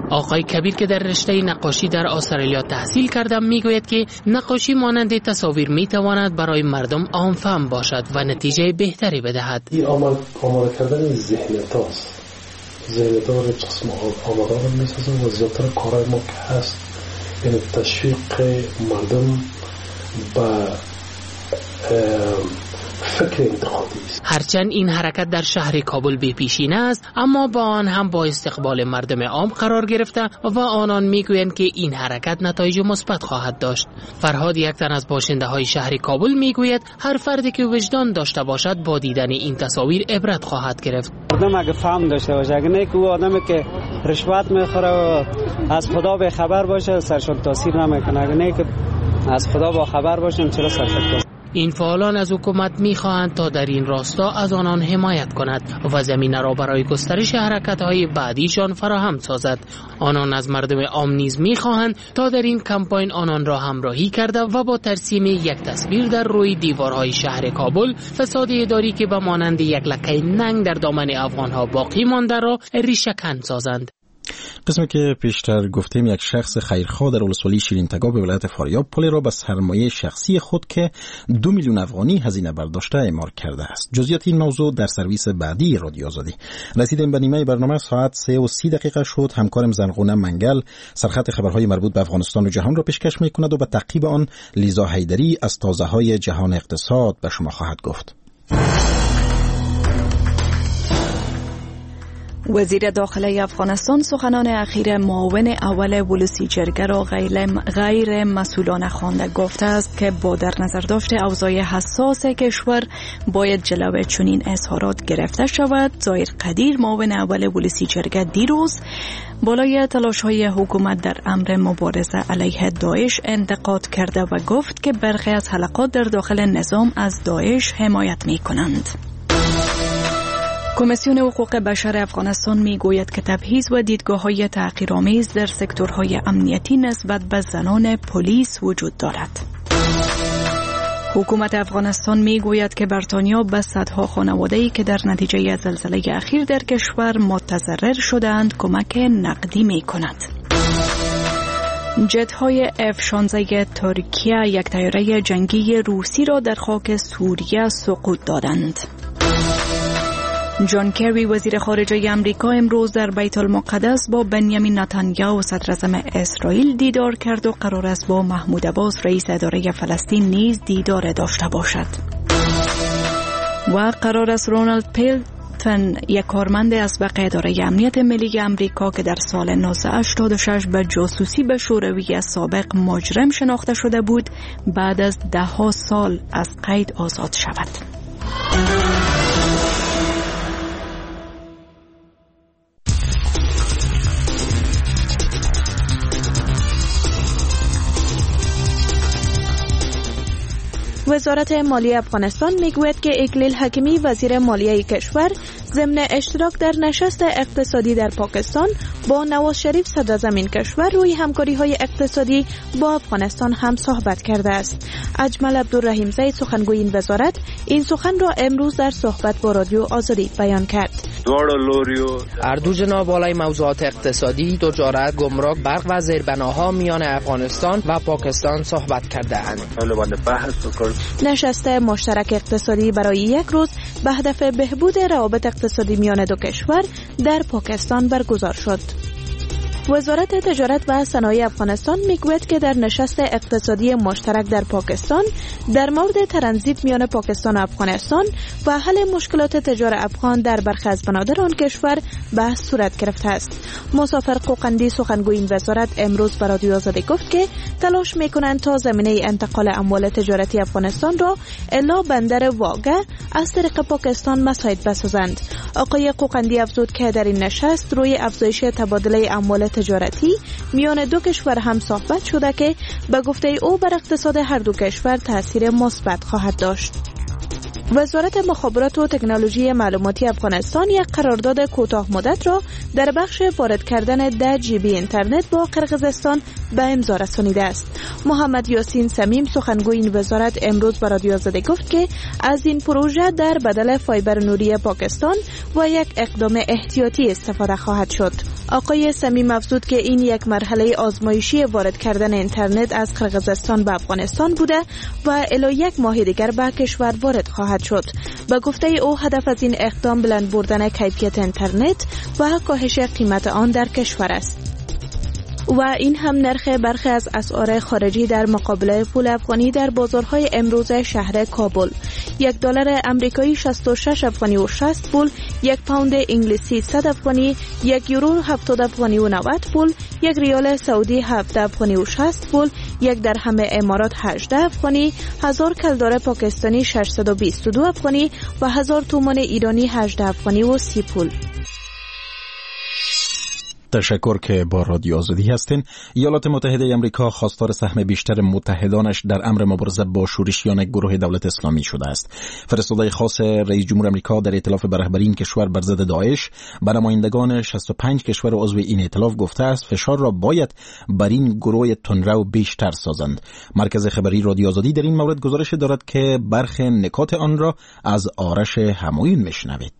آقای کبیر که در رشته نقاشی در استرالیا تحصیل کرده میگوید که نقاشی مانند تصاویر میتواند برای مردم عام فهم باشد و نتیجه بهتری بدهد.
این آماده کردن ذهنیت هاست. ذهنیت ها رو قسم آماده رو میسازن و زیادتر کارهای ما که هست یعنی تشویق مردم به فکر انتخابی است.
هرچند این حرکت در شهر کابل بی پیشینه است، اما با آن هم با استقبال مردم عام قرار گرفته و آنان میگویند که این حرکت نتایج مثبت خواهد داشت. فرهاد، یک تن از باشنده های شهر کابل، میگوید هر فردی که وجدان داشته باشد با دیدن این تصاویر عبرت خواهد گرفت.
مردم اگه فهم داشته باشه، اگه نه که او آدمی که رشوت میخوره و از خدا به خبر باشه سرشون تاثیر نمیکنه، اگه نه که از خدا با خبر باشه چرا سرشون تاثیر.
این فعالان از حکومت می‌خواهند تا در این راستا از آنان حمایت کند و زمینه را برای گسترش حرکت‌های بعدیشان فراهم سازد. آنان از مردم عام نیز می‌خواهند تا در این کمپاین آنان را همراهی کرده و با ترسیم یک تصویر در روی دیوارهای شهر کابل فساد اداری که به مانند یک لکه ننگ در دامن افغان‌ها باقی مانده را ریشه‌کن سازند.
قسمی که پیشتر گفتیم، یک شخص خیرخواه در ولسوالی شیرین تگاه به ولایت فاریاب پلی را به سرمایه شخصی خود که 2 میلیون افغانی هزینه برداشته اعمار کرده است. جزئیات این موضوع در سرویس بعدی رادیو آزادی. رسیدیم به نیمه برنامه، ساعت 3:30 شد. همکارم زنغونه منگل سرخط خبرهای مربوط به افغانستان و جهان را پیشکش می‌کند و به تعقیب آن لیزا حیدری از تازه‌های جهان اقتصاد به شما خواهد گفت.
وزیر داخله افغانستان سخنان اخیر معاون اول ولسی جرگه را غیر مسئولانه خوانده. گفته است که با در نظر داشت اوضاع حساس کشور باید جلوی چنین اظهارات گرفته شود. ظاهر قدیر معاون اول ولسی جرگه دیروز بالای تلاش‌های حکومت در امر مبارزه علیه داعش انتقاد کرده و گفت که برخی از حلقات در داخل نظام از داعش حمایت می‌کنند. کمیسیون حقوق بشر افغانستان میگوید که تبعیض و دیدگاه‌های تحقیرآمیز در سکتورهای امنیتی نسبت به زنان پلیس وجود دارد. حکومت افغانستان میگوید که بریتانیا به صدها خانواده‌ای که در نتیجه زلزله اخیر در کشور متضرر شدند کمک نقدی می‌کند. جت‌های F-16 ترکیه یک طیاره جنگی روسی را در خاک سوریه سقوط دادند. جان کری وزیر خارجه امریکا امروز در بیت المقدس با بنیامین نتانیاهو صدراعظم اسرائیل دیدار کرد و قرار است با محمود عباس رئیس اداره فلسطین نیز دیدار داشته باشد. و قرار است رونالد پیلتون، یک کارمند اسبق اداره امنیت ملی امریکا که در سال 1986 به جاسوسی به شوروی سابق مجرم شناخته شده بود، بعد از 10 سال از قید آزاد شود.
وزارت مالیه افغانستان میگوید که اکلیل حکیمی وزیر مالیه کشور ضمن اشتراک در نشست اقتصادی در پاکستان با نواز شریف صدراعظم این کشور روی همکاری‌های اقتصادی با افغانستان هم صحبت کرده است. اجمل عبدالرحیم زید سخنگوی این وزارت این سخن را امروز در صحبت با رادیو آزادی بیان کرد.
هر دو جناب بالای موضوعات اقتصادی، تجارت، گمرک، برق و زیربناها میان افغانستان و پاکستان صحبت کرده‌اند.
نشست مشترک اقتصادی برای یک روز به هدف بهبود روابط اقتصادی میان دو کشور در پاکستان برگزار شد. وزارت تجارت و صنایع افغانستان میگوید که در نشست اقتصادی مشترک در پاکستان در مورد ترانزیت میان پاکستان و افغانستان و حل مشکلات تجار افغان در برخی از بنادر آن کشور بحث صورت گرفته است. مسافر قوقندی سخنگوی این وزارت امروز به رادیو آزادی گفت که تلاش میکنند تا زمینه انتقال اموال تجارتی افغانستان را الا بندر واگه از طریق پاکستان مساعد بسازند. آقای قوقندی افزود که در این نشست روی افزایش تبادله اموال تجارتی میان دو کشور هم صحبت شده که به گفته او بر اقتصاد هر دو کشور تأثیر مثبت خواهد داشت. وزارت مخابرات و تکنولوژی معلوماتی افغانستان یک قرارداد کوتاه مدت را در بخش وارد کردن 10 GB اینترنت با قرقیزستان به امضا رسانیده است. محمد یاسین سمیم سخنگوی این وزارت امروز به رادیو آزادی گفت که از این پروژه در بدل فایبر نوری پاکستان و یک اقدام احتیاطی استفاده خواهد شد. آقای سمیم افزود که این یک مرحله آزمایشی وارد کردن اینترنت از قرقیزستان به افغانستان بوده و الی یک ماه دیگر به کشور وارد خواهد شد. به گفته او هدف از این اقدام بلند بردن کیفیت اینترنت و کاهش قیمت آن در کشور است. و این هم نرخ برخی از اسعار خارجی در مقابل پول افغانی در بازارهای امروز شهر کابل. $1 امریکایی 66 افغانی و 60 پول، 1 پوند انگلیسی 100 افغانی، 1 یورو 70 افغانی و 90 پول، 1 ریال سعودی 7 افغانی و 60 پول، 1 درهم امارات 18 افغانی، 1000 کلدار پاکستانی 622 افغانی و 1000 تومان ایرانی 18 افغانی و 30 پول.
تشکر که با رادیو آزادی هستین. ایالات متحده آمریکا خواستار سهم بیشتر متحدانش در امر مبارزه با شورشیان گروه دولت اسلامی شده است. فرستاده خاص رئیس جمهور آمریکا در ائتلاف به رهبری این کشور بر ضد داعش به نمایندگان 65 کشور عضو این ائتلاف گفته است فشار را باید بر این گروه تندرو بیشتر سازند. مرکز خبری رادیو آزادی در این مورد گزارش دارد که برخی نکات آن را از آرش همایون میشنوید.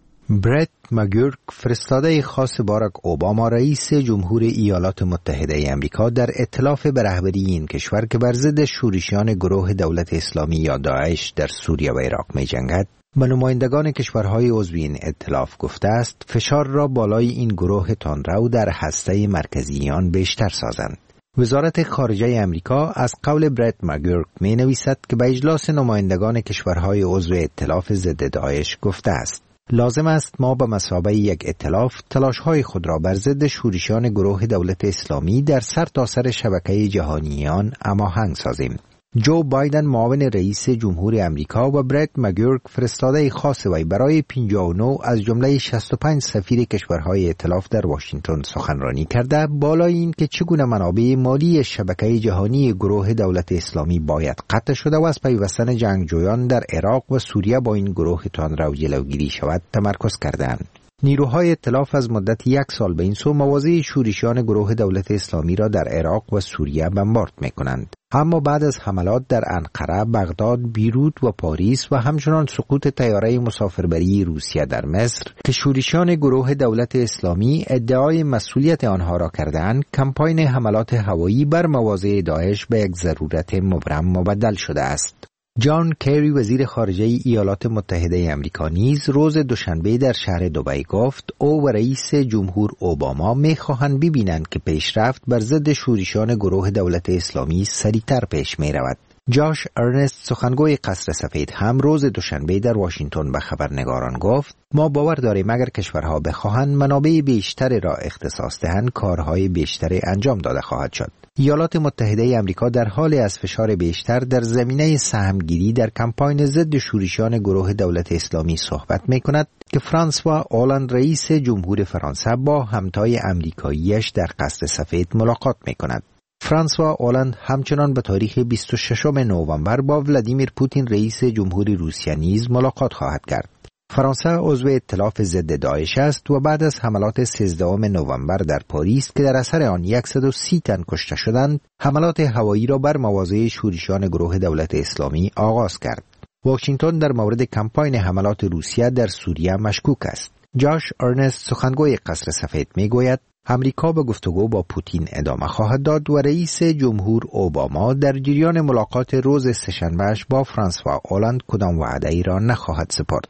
برت مگورک فرستاده خاص باراک اوباما رئیس جمهور ایالات متحده آمریکا در ائتلاف به رهبری این کشور که بر ضد شورشیان گروه دولت اسلامی یا داعش در سوریه و عراق می‌جنگد به نمایندگان کشورهای عضو این ائتلاف گفته است فشار را بالای این گروه تندرو در هسته مرکزی آن بیشتر سازند. وزارت خارجه آمریکا از قول برت مگورک می‌نویسد که به اجلاس نمایندگان کشورهای عضو ائتلاف ضد داعش گفته است لازم است ما به مثابه یک ائتلاف تلاش‌های خود را بر ضد شورشیان گروه دولت اسلامی در سرتاسر شبکه جهانیان هماهنگ سازیم. جو بایدن معاون رئیس جمهور آمریکا و برت مگورک فرستاده خاص وی برای 59 از جمله 65 سفیر کشورهای ائتلاف در واشنگتن سخنرانی کرده بالای این که چگونه منابع مالی شبکه جهانی گروه دولت اسلامی باید قطع شده و از پیوستن جنگجویان در عراق و سوریه با این گروه تندرو جلوگیری شود تمرکز کردند. نیروهای ائتلاف از مدت 1 سال به این سو مواضع شورشیان گروه دولت اسلامی را در عراق و سوریه بمبارد می‌کنند. اما بعد از حملات در انقره، بغداد، بیروت و پاریس و همچنان سقوط طیاره مسافربری روسیه در مصر که شورشیان گروه دولت اسلامی ادعای مسئولیت آنها را کردند، کمپاین حملات هوایی بر مواضع داعش به یک ضرورت مبرم مبدل شده است. جان کری وزیر خارجه ایالات متحده آمریکا نیز روز دوشنبه در شهر دبی گفت او و رئیس جمهور اوباما می‌خواهند ببینند که پیشرفت بر ضد شورشیان گروه دولت اسلامی سریعتر پیش می‌رود. جاش ارنست سخنگوی قصر سفید هم روز دوشنبه در واشنگتن به خبرنگاران گفت ما باور داریم اگر کشورها بخواهند منابع بیشتری را اختصاص دهند کارهای بیشتری انجام داده خواهد شد. ایالات متحده آمریکا در حال از فشار بیشتر در زمینه سهمگیری در کمپاین ضد شورشیان گروه دولت اسلامی صحبت می‌کند که فرانسوا اولند رئیس جمهور فرانسه با همتای آمریکایی‌اش در قصر سفید ملاقات می‌کند. فرانسوا اولند همچنان به تاریخ 26 نوامبر با ولادیمیر پوتین رئیس جمهور روسیه نیز ملاقات خواهد کرد. فرانسه عضو ائتلاف ضد داعش است و بعد از حملات 13 نوامبر در پاریس که در اثر آن 130 تن کشته شدند، حملات هوایی را بر مواضع شورشیان گروه دولت اسلامی آغاز کرد. واشنگتن در مورد کمپاین حملات روسیه در سوریه مشکوک است. جاش ارنست سخنگوی قصر سفید میگوید امریکا به گفتگو با پوتین ادامه خواهد داد و رئیس جمهور اوباما در جریان ملاقات روز سه‌شنبه‌اش با فرانسوا اولند کدام وعده ای را نخواهد سپرد.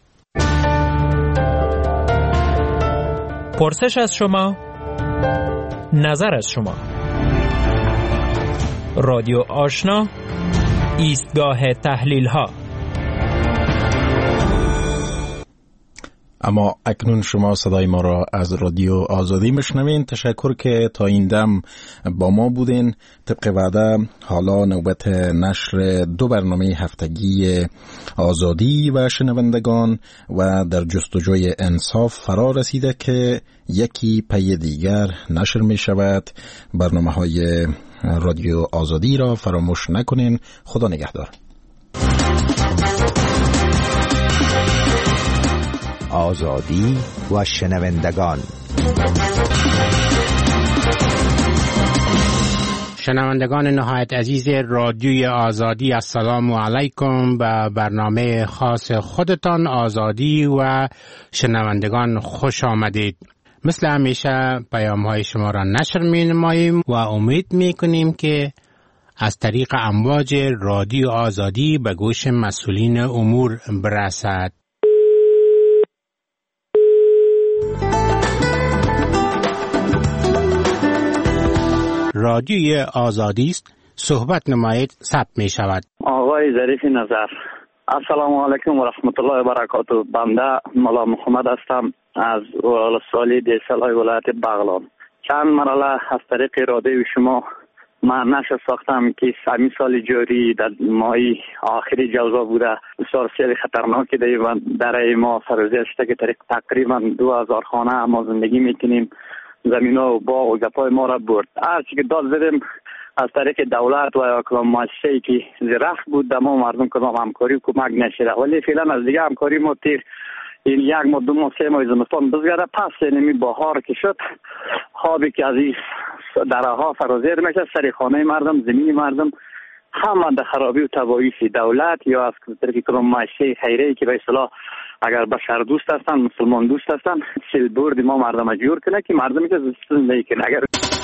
پرسش از شما، نظر از شما. رادیو آشنا، ایستگاه تحلیل ها.
اما اکنون شما صدای ما را از رادیو آزادی میشنوین. تشکر که تا این دم با ما بودین. طبق وعده حالا نوبت نشر 2 برنامه هفتگی آزادی و شنوندگان و در جستجوی انصاف فرا رسیده که یکی پی دیگر نشر می شود. برنامه های رادیو آزادی را فراموش نکنین. خدا نگهدار.
آزادی و شنوندگان.
شنوندگان نهایت عزیز رادیوی آزادی، السلام علیکم. به برنامه خاص خودتان آزادی و شنوندگان خوش آمدید. مثل همیشه پیام های شما را نشر می نماییم و امید می کنیم که از طریق امواج رادیو آزادی به گوش مسئولین امور برسد. رادیوی آزادی است، صحبت نمایید، ثبت می شود.
آقای ظریف نظر، السلام علیکم و رحمت الله و برکاته. بنده مولا محمد هستم از ولسوالی دیسلای ولایت بغلان. چند مرحله از طریق رادیو شما من نشر ساختم که همین سال جاری در ماه آخری جوزا بوده، بسیار سیل خطرناکی در ما سرازیر شده که طریق تقریبا 2000 خانه ما زندگی میکنیم. زمین ها و باغ و گپای ما را برد. هرچی که داد زدیم از طریق دولت و یا کلام مؤسسه‌ای که زیرخ بود در ما مردم کدام همکاری و کمک نشده، ولی فعلا از دیگه همکاری ما تیر این 1 ماه 2 ماه 3 ماه زمستان بزگرده. پس نمی بهار که شد خوابی که از این درها فرازیر میشه، سر خانه مردم، زمین مردم همه در خرابی و تباهی دولت یا از طریق کلام مؤسسه خیریه‌ای که به اصطلاح اگر بشر دوست هستن، مسلمان دوست هستن، سیل برد ما مردم جور کنه که مردمی که زندگی کنه. اگر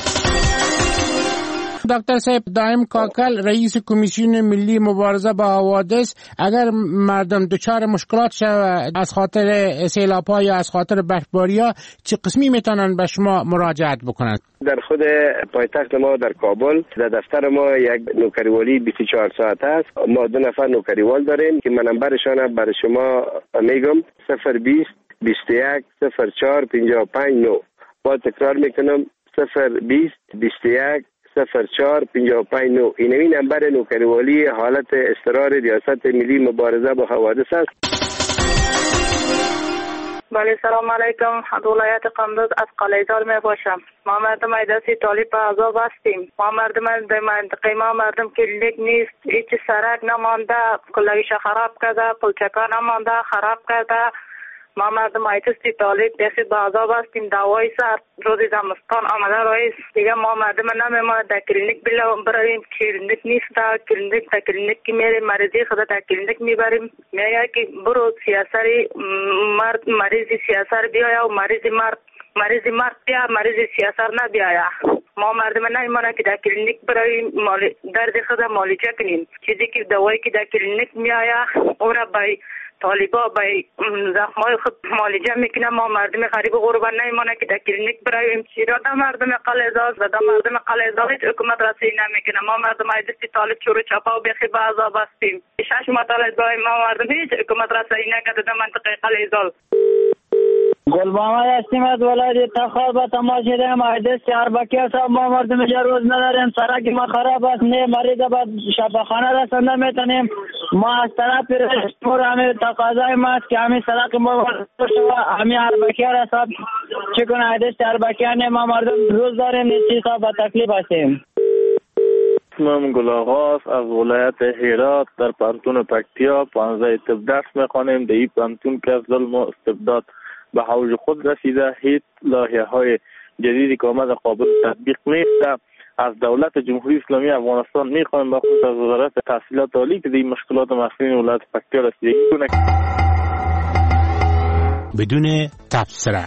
دکتر صاحب دائم کاکل رئیس کمیسیون ملی مبارزه با حوادث، اگر مردم دچار مشکلات شود از خاطر سیلاب‌ها یا از خاطر برفباری‌ها چه قسمی میتونن به شما مراجعت بکنند؟
در خود پایتخت ما در کابل در دفتر ما یک نوکریوالی 24 ساعت است. ما 2 نفر نوکریوال داریم که من نمبرشان برای شما میگم: 020 21 04 55 9. با تکرار میکنم: 020 21 04 55 9. این نمبر نوکریوالی حالت اضطرار ریاست ملی مبارزه با حوادث است.
بله، سلام علیکم. از ولایت قندوز از قلیزال می باشم. ما مردم دستی طالب عذاب هستیم. ما مردم در منطقه ما مردم کلینیک نیست، هیچ سرک نمانده، کلویش خراب کرده، پلچکا نمانده، خراب کرده. ما مردم دستی طالب دستی با عذاب هستیم. دوای سر روز زمستان آمده رئیس دیگه ما مردم نمیمونه در کلینیک برویم. کلینیک نیست، در کلینیک که میریم مریضی خدا در کلینیک میبریم، میگه که برو سیاسری مرد مریض سیاسر بیایا و مریض مرد بیا، مریض سیاسر نبیایا. ما مردم نمیمونه که در کلینیک برویم درد خدا معالجه کنیم. چیزی که دوایی که در کلینیک میایا اون را بای طالبا به زخمای خود معالجه میکنه. ما مردم غریب و غربا نمیمونه که در کلینیک برویم. چرا مردم قلیزاز و مردم قلیزاز هیچ حکومت رسیدگی نمیکنه. ما مردم دستی طالب چورو چپا و بخی به عذاب هستیم. 6 مطالب داریم. ما مردم هیچ حکومت رسیدگی نکرده در منطقه قلیزاز.
گلبانای هستیم از ولایت تخار. با تماشیده ما دست اربکی هستم. ما مردم اینجا روز نداریم، سرک ما خراب است، نه مریض با شفاخانه رسنده میتونیم. ما از طرف رشتور همین تقاضای ما است که همین سرک ما همین اربکی رسد چکنه دست اربکی نه. ما مردم روز داریم، نیستی تا با تکلیف هستیم.
اسمم گل آغاست از ولایت هرات در پانتون پکتیا 15 طب درس میخوانیم. در این پانتون که از ظلم و استبداد به حوض خود رسیده، هیچ لایحه های جدیدی که آمده قابل تطبیق نیست. از دولت جمهوری اسلامی افغانستان میخوایم به خصوص از وزارت تحصیلات عالی که این مشکلات مسئولین ولایت پکتیا رسیدگی کنه.
بدون تبصره.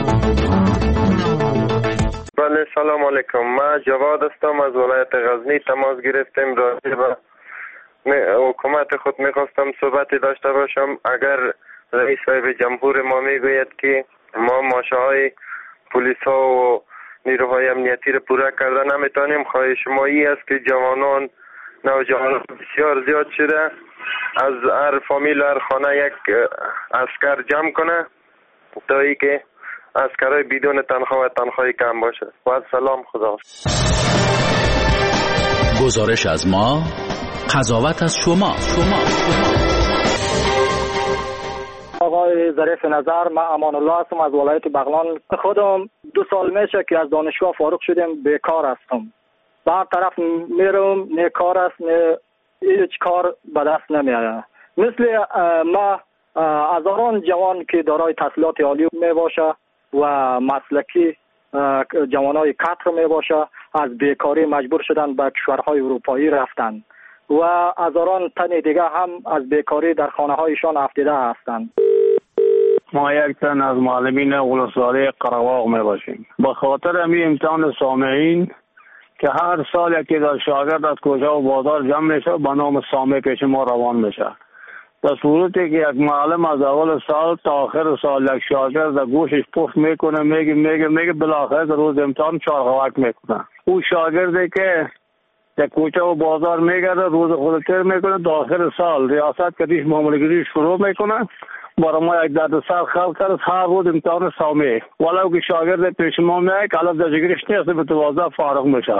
بله، سلام علیکم. من جواد هستم از ولایت غزنی. تماس گرفتیم راجع به حکومت خود میخواستم صحبتی داشته باشم. اگر رئیس صاحب جمهور ما میگوید که ما ماشاهای پلیس ها و نیروهای امنیتی را پورا کرده نمیتونیم، خواهش ما ای است که جوانان نوجوانان بسیار زیاد شده، از هر فامیل هر خانه یک عسکر جمع کنه تا ای که عسکرای بدون تنخواه و تنخواهی کم باشه. و سلام، خدا.
گزارش از ما، قضاوت از شما.
آقای ظریف نظر، من امان الله هستم از ولایت بغلان. خودم 2 سال میشه که از دانشگاه فارغ شدم، بیکار هستم. به هر طرف میرم، نه کار است نه هیچ کار به دست نمیآید. مثل ما هزاران جوان که دارای تحصیلات عالی می باشه و مسلکی جوانای کتر می باشه از بیکاری مجبور شدن به کشورهای اروپایی رفتن و هزاران تن دیگه هم از بیکاری در خانه هایشان افتیده هستند.
ما یک تن از معلمین ولسوالی قره‌باغ می باشیم. به خاطر همین امتحان سامعین که هر سال یکی در شاگرد از کوچه و بازار جمع میشه به نام سامع پیش ما روان میشه. در صورتی که یک معلم از اول سال تا آخر سال یک شاگرد در گوشش پف میکنه میگه بالاخره روز امتحان چارقوک میکنه. او شاگردی که در کوچه و بازار میگرده روز خود تیر میکنه تا آخر سال ریاست کدیش معامله‌گیری شروع میکنه. برای ما یک دردسر خلق کرد هر روز امتحان سامع ولو که شاگرد پیش ما میاد که الان در جگرش نیست به توازه فارغ میشه.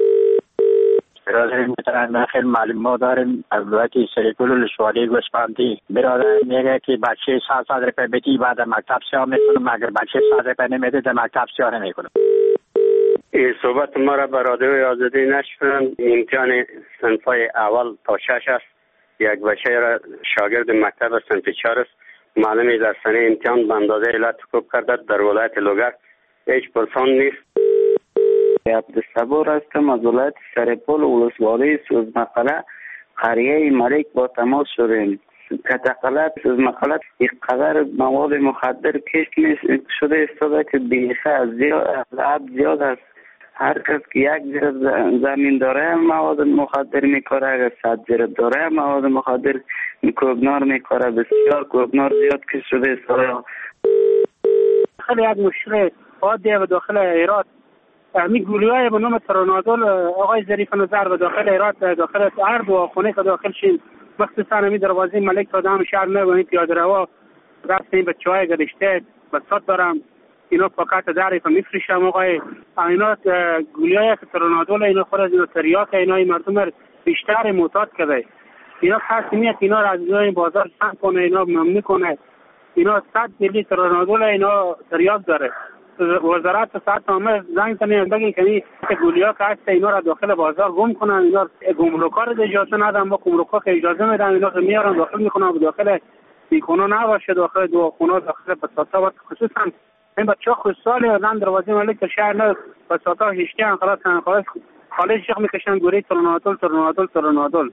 برادر میتونن خیلی معلومات داریم از وقتی سریکول ولسوالی گوسفندی. برادر میگه که بچه 700 روپیه بدی بعد مکتب سیاه میکنه، مگر بچه 100 روپیه نمیده در مکتب سیاه نمیکنه.
این صحبت ما را برادر آزادی نشدن. امتحان صنفای اول تا 6 است. یک بچه را شاگرد مکتب صنف 4 است. معلمی در سنه امتحان به اندازه علت کوب کرده در ولایت لوگر هیچ پرسان نیست.
عبدالصبور هستم از ولایت سرپل ولسوالی سوزمقله قریه ملک با تماس شدیم. کتقلت سوزمقله اینقدر مواد مخدر کش شده استاده که بیخه از زیاد است. هر کس که یک زیر زمین داره مواد مخدر میکاره، اگر 100 زیر داره مواد مخدر کوبنار میکاره. بسیار کوبنار زیاد کش شده استاده.
خیلی یک مشکل عادی و داخل ایران می گولیای به نام ترانادول آقای ظریف نظر و داخل ایران داخل ارد و خونه که داخل شین مخصوصا می دروازه ملک تا دام شهر نگوین پیاده روا رفتیم بچهای گذشته بسات دارم اینا فقط داری که میفروشم آقای اینا گولیای ترانادول اینا خود از اینا تریاک اینا مردم بیشتر معتاد کرده. اینا خاصیت اینا را از این بازار جمع کنه، اینا ممنوع کنه. اینا 100 میلی ترانادول اینا تریاک داره. وزارت ساعت همه زنگ کنیم بگیم که گولیا که هست اینا را داخل بازار گم کنن. اینا گمرکا رو اجازه ندن، با گمرکا که اجازه میدن اینا رو میارن داخل میکنن، داخل بیکونا نباشه، داخل دواخونه داخل بساطا و خصوصا این بچه خصوصالی آدم دروازه ملک شهر نه بساطا هشتی هم خلاص خالص شخ میکشن گوری ترانادول.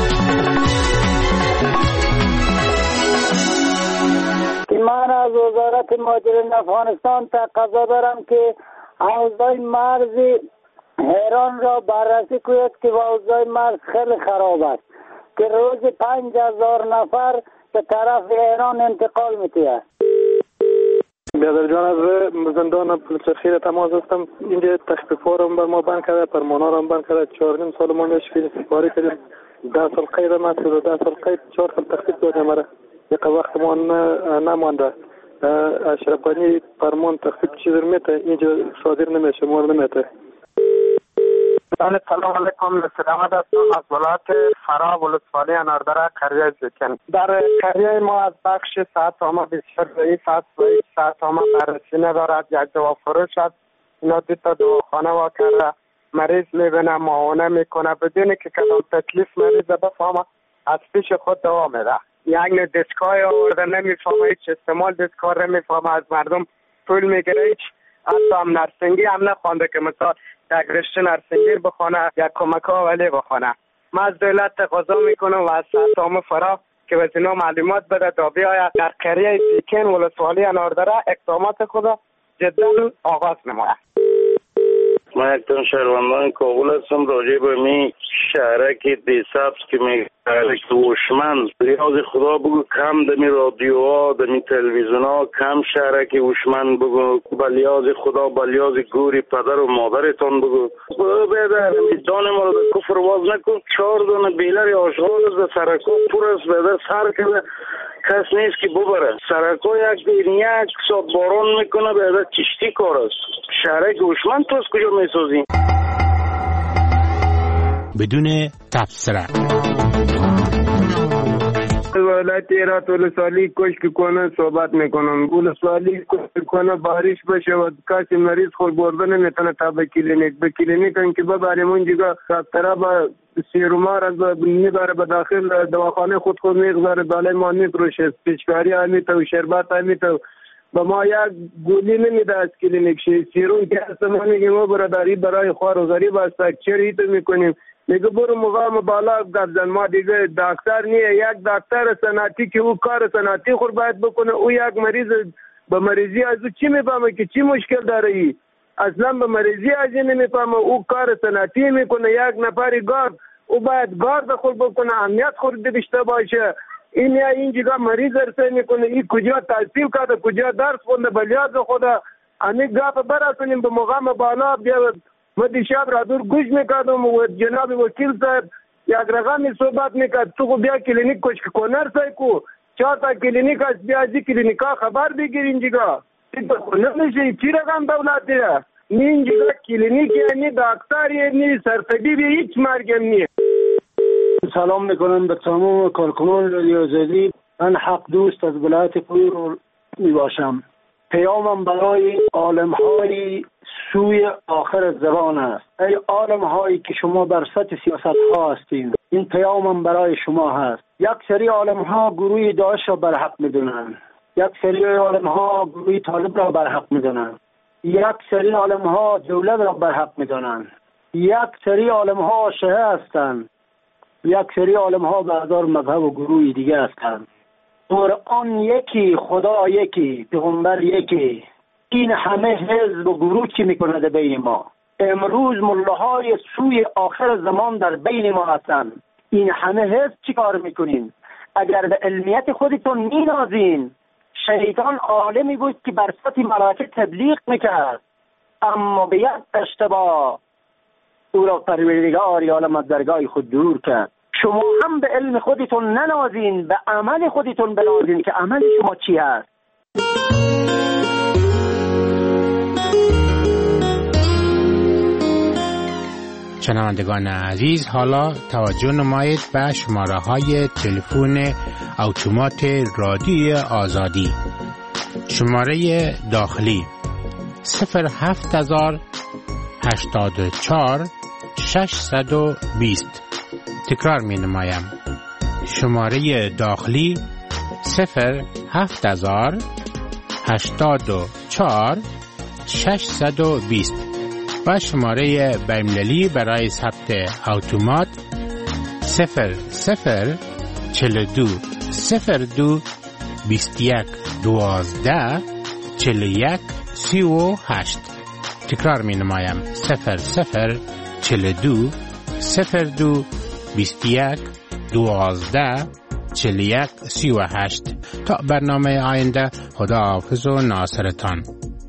من از وزارت مهاجرین افغانستان تقاضا دارم که حوزه مرز ایران را بررسی کنید که حوزه مرز خیلی خراب است که روز 5000 نفر به طرف ایران انتقال می‌کنند.
بیادر جان از زندان پلچرخی تماس هستم. اینجا تخفیف‌ها رو بر ما بند کرده، فرمان‌ها رو بند کرده. 4.5 سال ما نشفی سپاری کردیم. 10 سال قید ما شد، 10 سال قید 4 سال تخفیف دادیم مرا. یک وقت ما نمانده. اشرف غنی فرمان تخفیف چیزی میته اینجا صادر نمیشه، مورد نمیته.
سلام علیکم. سلامت هستم از ولایت فرا ولسوالی اناردره قریه زیکن. در قریه ما از بخش ساعتنامه بسیار ضعیف است و هیچ ساعتنامه بررسی ندارد. یک دوا فروش است، اینا دیتا دواخانه وا کرده، مریض میبینه معاونه میکنه بدون که کدام تکلیف مریض بفهمه از پیش خود دوا میده. یک دستگاه آورده نمیفهمه، هیچ استعمال دستگاه نمیفهمه، از مردم پول میگیره. هیچ حتی هم نرسنگی هم نخوانده که مثلا یک رشته نرسنگی بخونه، یک کمک اولی بخونه. من از دولت تقاضا میکنم و از ساعتنامه فرا که به اینا معلومات بده تا بیاید در قریه زیکن ولسوالی اناردره اقدامات خود جدا آغاز نماید. من یک تن شهروندان کابل هستم. راجع به می شهرک دیسابس که میگه هوشمند لیاز خدا بگو کم دمی رادیوها دمی تلویزیونها کم شهرک هوشمند بگو با لیاز خدا با لیاز گوری پدر و مادرتان بگو بیادر دان ما رو در کفر باز نکن. 4 دانه بیلر آشغال از سرکا پر است بیادر سر کرده کس نیست که ببره. سرکا یک ساعت باران میکنه بیادر چشتی کار است. شهرک هوشمند تو از کجا میسازی؟
بدون تبصره
ولایت ایرات ولسوالی کشک کنه صحبت میکنم. ولسوالی کشک کنه باریش بشه و کسی مریض خود برده نمیتونه تا به کلینیک که ببریم اونجا ساختره با سیرومار از میبره به داخل دواخانه خود میگذاره بالای ما میفروشه. پیچکاری همیته و شربت همیته با ما یک گولی نمیده از کلینیک سیروم که هست ما میگیم ما برادری برای خوار و غریب است چریت میکنیم.
میگه برو مقام بالا گردن. ما دیگه دکتر نیه، یک دکتر صنعتی که او کار صنعتی خود باید بکنه. او یک مریض به مریضی از او چی میفهمه که چی مشکل داره؟ ای اصلا به مریضی از این نمیفهمه. او کار صنعتی میکنه. یک نفری گارد، او باید گارد خود بکنه، امنیت خود داشته باشه. این جگه مریض رسه میکنه. این کجا تحصیل کرده، کجا درس خونده، بلیاز خدا امی گپ برسونیم به مقام بالا. بیا ما دیشب را دور گوش میکردم و جناب وکیل صاحب یک رقمی صحبت میکرد. تو بیا کلینیک کشک کنر سایکو 4 تا کلینیک است، بیا از کلینیکا خبر بگیر. اینجا نمیشه چی رقم دولتیه؟ اینجا کلینیک یعنی دکتر یعنی سرطبیب هیچ مرگم نیه.
سلام میکنم به تمام کارکنان رادیو آزادی. من حق دوست از ولایت پور می باشم. پیامم برای عالم‌های سوی آخر زبان است. ای عالم‌هایی که شما بر سطح سیاست ها هستین، این پیامم برای شما هست. یک سری عالم‌ها گروه داعش را برحق میدونن، یک سری عالم‌ها گروه طالب را برحق میدونن، یک سری عالم‌ها دولت را برحق میدونن، یک سری عالم‌ها شیعه هستند، یک سری عالم‌ها بردار مذهب و گروه دیگه هستند. قرآن یکی، خدا یکی، پیغمبر یکی. این همه حزب و گروه چی میکنه بین ما؟ امروز ملاهای سوی آخر زمان در بین ما هستند. این همه حزب چی کار میکنین؟ اگر به علمیت خودتون مینازین، شیطان عالمی بود که بر سطح ملائکه تبلیغ میکرد، اما به یک اشتباه او را پروردگار عالم از درگاه خود دور کرد. شما هم به علم خودتون ننازین، به عمل خودتون بنازین که عمل شما چی هست.
شنوندگان عزیز، حالا توجه نمایید به شماره های تلفن اتومات رادیو آزادی. شماره داخلی 07084 620. تکرار می نمایم. شماره داخلی 07084 620 و شماره بین‌المللی برای ثبت اتومات 0042 02 21 12 41 38. تکرار می نمایم. 0042 02 21 12 41 38. تا برنامه آینده، خدا حافظ و ناصرتان.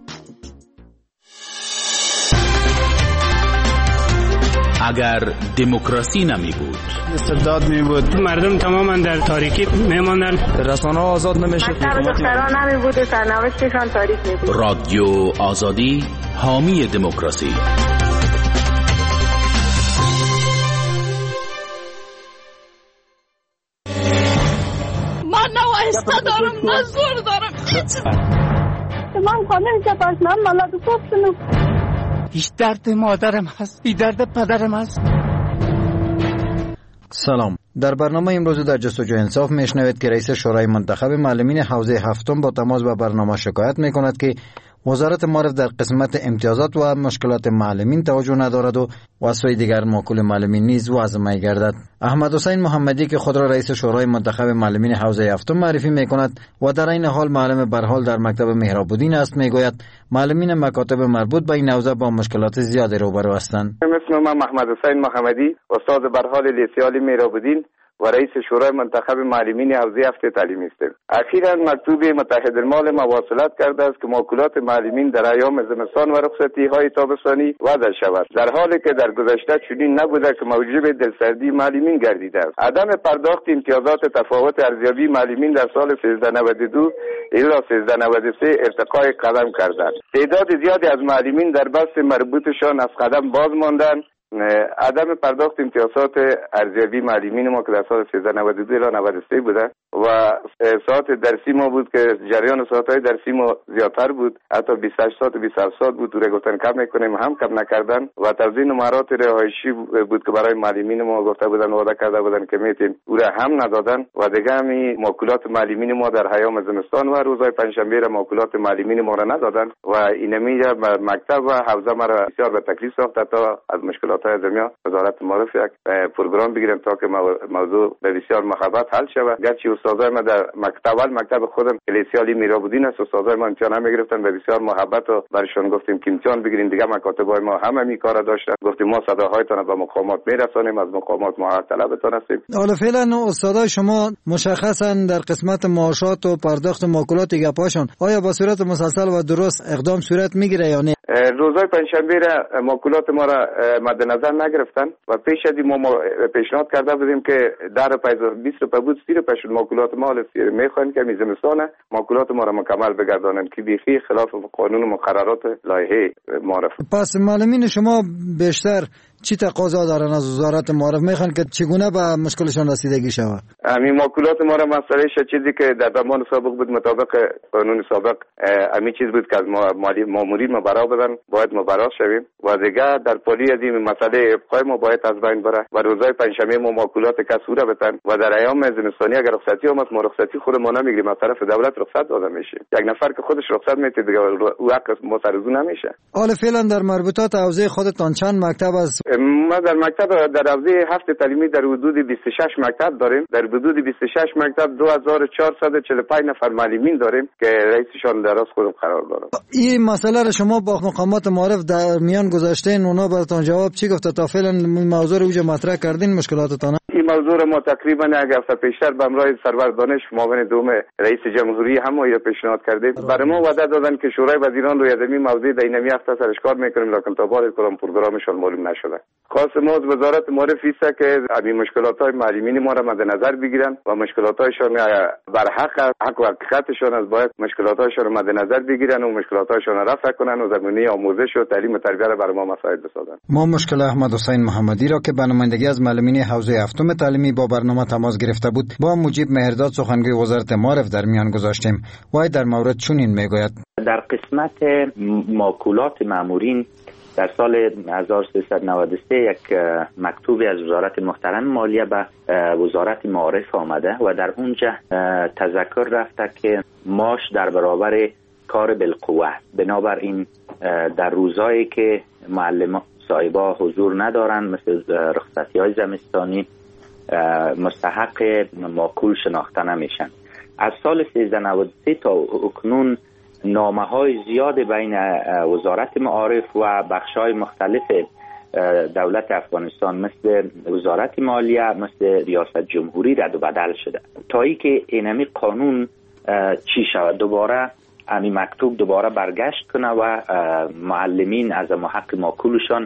اگر دموکراسی نمی بود،
استبداد می بود، مردم تماما در تاریکی می ماندن، رسانه ها آزاد نمی شد،
دختران نمی بود و سرنوشتشان تاریک می بود.
رادیو آزادی حامی دموکراسی.
من نه وایستا دارم نه زور دارم.
من خانه جباش من ملاد صبح
هیچ درد مادرم هست، هیچ درد پدرم هست.
سلام. در برنامه امروز در جستجوی انصاف میشنوید که رئیس شورای منتخب معلمین حوزه هفتم با تماس به برنامه شکایت میکند که وزارت معارف در قسمت امتیازات و مشکلات معلمین توجه ندارد و از سوی دیگر ماکول معلمین نیز وضع می‌گردد. احمد حسین محمدی که خود را رئیس شورای منتخب معلمین حوزه هفتم معرفی می‌کند و در این حال معلم برحال در مکتب مهراب‌الدین است، می‌گوید معلمین مکاتب مربوط به این حوزه با مشکلات زیادی روبرو هستند.
اسم من احمد حسین محمدی، استاد برحال لیسه مهراب‌الدین و رئیس شورای منتخب معلمین حوزه هفت تعلیمی است. اخیراً مکتوب متحد المال مواصلت کرده است که ماکولات معلمین در ایام زمستان و رخصتی‌های تابستانی وضع شود، در حالی که در گذشته چنین نبوده که موجب دلسردی معلمین گردیده است. عدم پرداخت امتیازات تفاوت ارزیابی معلمین در سال 1392 الی 1393 ارتقای قدم کرده است. تعداد زیادی از معلمین در بحث مربوطشان از قدم باز ماندند. عدم پرداخت امتیازات ارزیابی معلمین ما که در سال 1392 الی 93 بوده و ساعت درسی ما بود که جریان ساعت‌های درسی ما زیادتر بود، حتی 28 ساعت و 27 ساعت بود. دوره گفتن کم میکنیم، هم کم نکردن و توزیع نمرات رهایشی بود که برای معلمین ما گفته بودن وعده کرده بودن که میتیم او را هم ندادن و دیگه همی ماکولات معلمین ما در ایام زمستان و روزهای پنجشنبه را ماکولات معلمین ما را ندادن و اینمی مکتب و حوزه ما را بسیار به تکلیف ساخته تا از مشکلات مشکلات‌های دنیا وزارت معارف یک پروگرام بگیریم تا که موضوع به بسیار محبت حل شود. گرچه استادای ما در مکتب خودم کلیسیالی میرابودین است، استادای ما امتحان هم میگرفتن، به بسیار محبت و برشون گفتیم که امتحان بگیرین. دیگه مکاتبای ما همه می کارا داشتن، گفتیم ما صداهایتان به مقامات میرسانیم، از مقامات ما طلبتان هستیم.
حالا فعلا استادای شما مشخصا در قسمت معاشات و پرداخت ماکولات گپاشون آیا با صورت مسلسل و درست اقدام صورت میگیره یا نه؟
روزهای پنجشنبه را ماکولات ما را مد نظر نگرفتن و پیش از این ما پیشنهاد کرده بودیم که در 20 روپیه بود 30 روپیه شد ماکولات ما میخوایم که زمستانه ماکولات ما را مکمل بگردانیم که بیخی خلاف قانون و مقررات لایحه معرف.
پس معلمین شما بیشتر چی تقاضا دارن از وزارت معارف؟ میخوان که چگونه به مشکلشون رسیدگی شود؟
همین ماکولات ما را مسئلهش چیزی که در زمان سابق بود مطابق قانون سابق همین چیز بود که از مامورین ما برا بدن باید ما برا شویم و دیگه در پالی از این مسئله ابقای ما باید از بین بره و روزهای پنجشنبه ما ماکولات کسوره بتن و در ایام زمستانی اگر رخصتی هم ما رخصتی خود ما نمیگیریم، از طرف دولت رخصت داده میشه. یک نفر که خودش رخصت میده دیگه وقت ما سرزو نمیشه.
حالا فعلا در مربوطات حوزه خودتان چند مکتب است؟
ما در مکتب در حوزه هفت تعلیمی در حدود 26 مکتب داریم. در حدود 26 مکتب 2445 نفر معلمین داریم که رئیسشان در راست خودم قرار داره.
این مسئله را شما با مقامات معارف در میان گذاشتین، اونا براتون جواب چی گفته؟ تا فعلا موضوع رو اوجا مطرح کردین مشکلاتتان؟
این موضوع رو ما تقریبا یک هفته پیشتر به همراه سرور دانش معاون دوم رئیس جمهوری هم ما پیشنهاد کردیم. برای ما وعده دادن که شورای وزیران روی ادمی موضوع در این هفته سرش کار میکنیم، لکن تا بعد کدام پروگرامشون معلوم نشده. خاص ما از وزارت معارف است که همین مشکلات‌های معلمین ما را مد نظر بگیرن و مشکلات‌هایشون بر حق و حقیقتشون از باید مشکلات‌هایشون را مد نظر بگیرن و مشکلات‌هایشون را رفع کنن و زمینه آموزش و تعلیم و تربیت را برای ما مساعد بسازن.
ما مشکل احمد حسین محمدی را که به نمایندگی از معلمین حوزه هفتم تعلیمی با برنامه تماس گرفته بود با موجب مهرداد سخنگوی وزارت معارف در میان گذاشتیم. وای در مورد چنین میگوید:
در قسمت ماکولات مامورین در سال 1393 یک مکتوبی از وزارت محترم مالیه به وزارت معارف آمده و در اونجا تذکر رفته که ماش در برابر کار بالقوه. بنابراین در روزایی که معلم صاحبا حضور ندارن مثل رخصتی های زمستانی مستحق ماکول شناخته نمیشن. از سال 1393 تا اکنون نامه های زیاد بین وزارت معارف و بخش های مختلف دولت افغانستان مثل وزارت مالیه مثل ریاست جمهوری رد و بدل شده تا ای که اینمی قانون چی شود، دوباره همین مکتوب دوباره برگشت کنه و معلمین از حق ماکولشان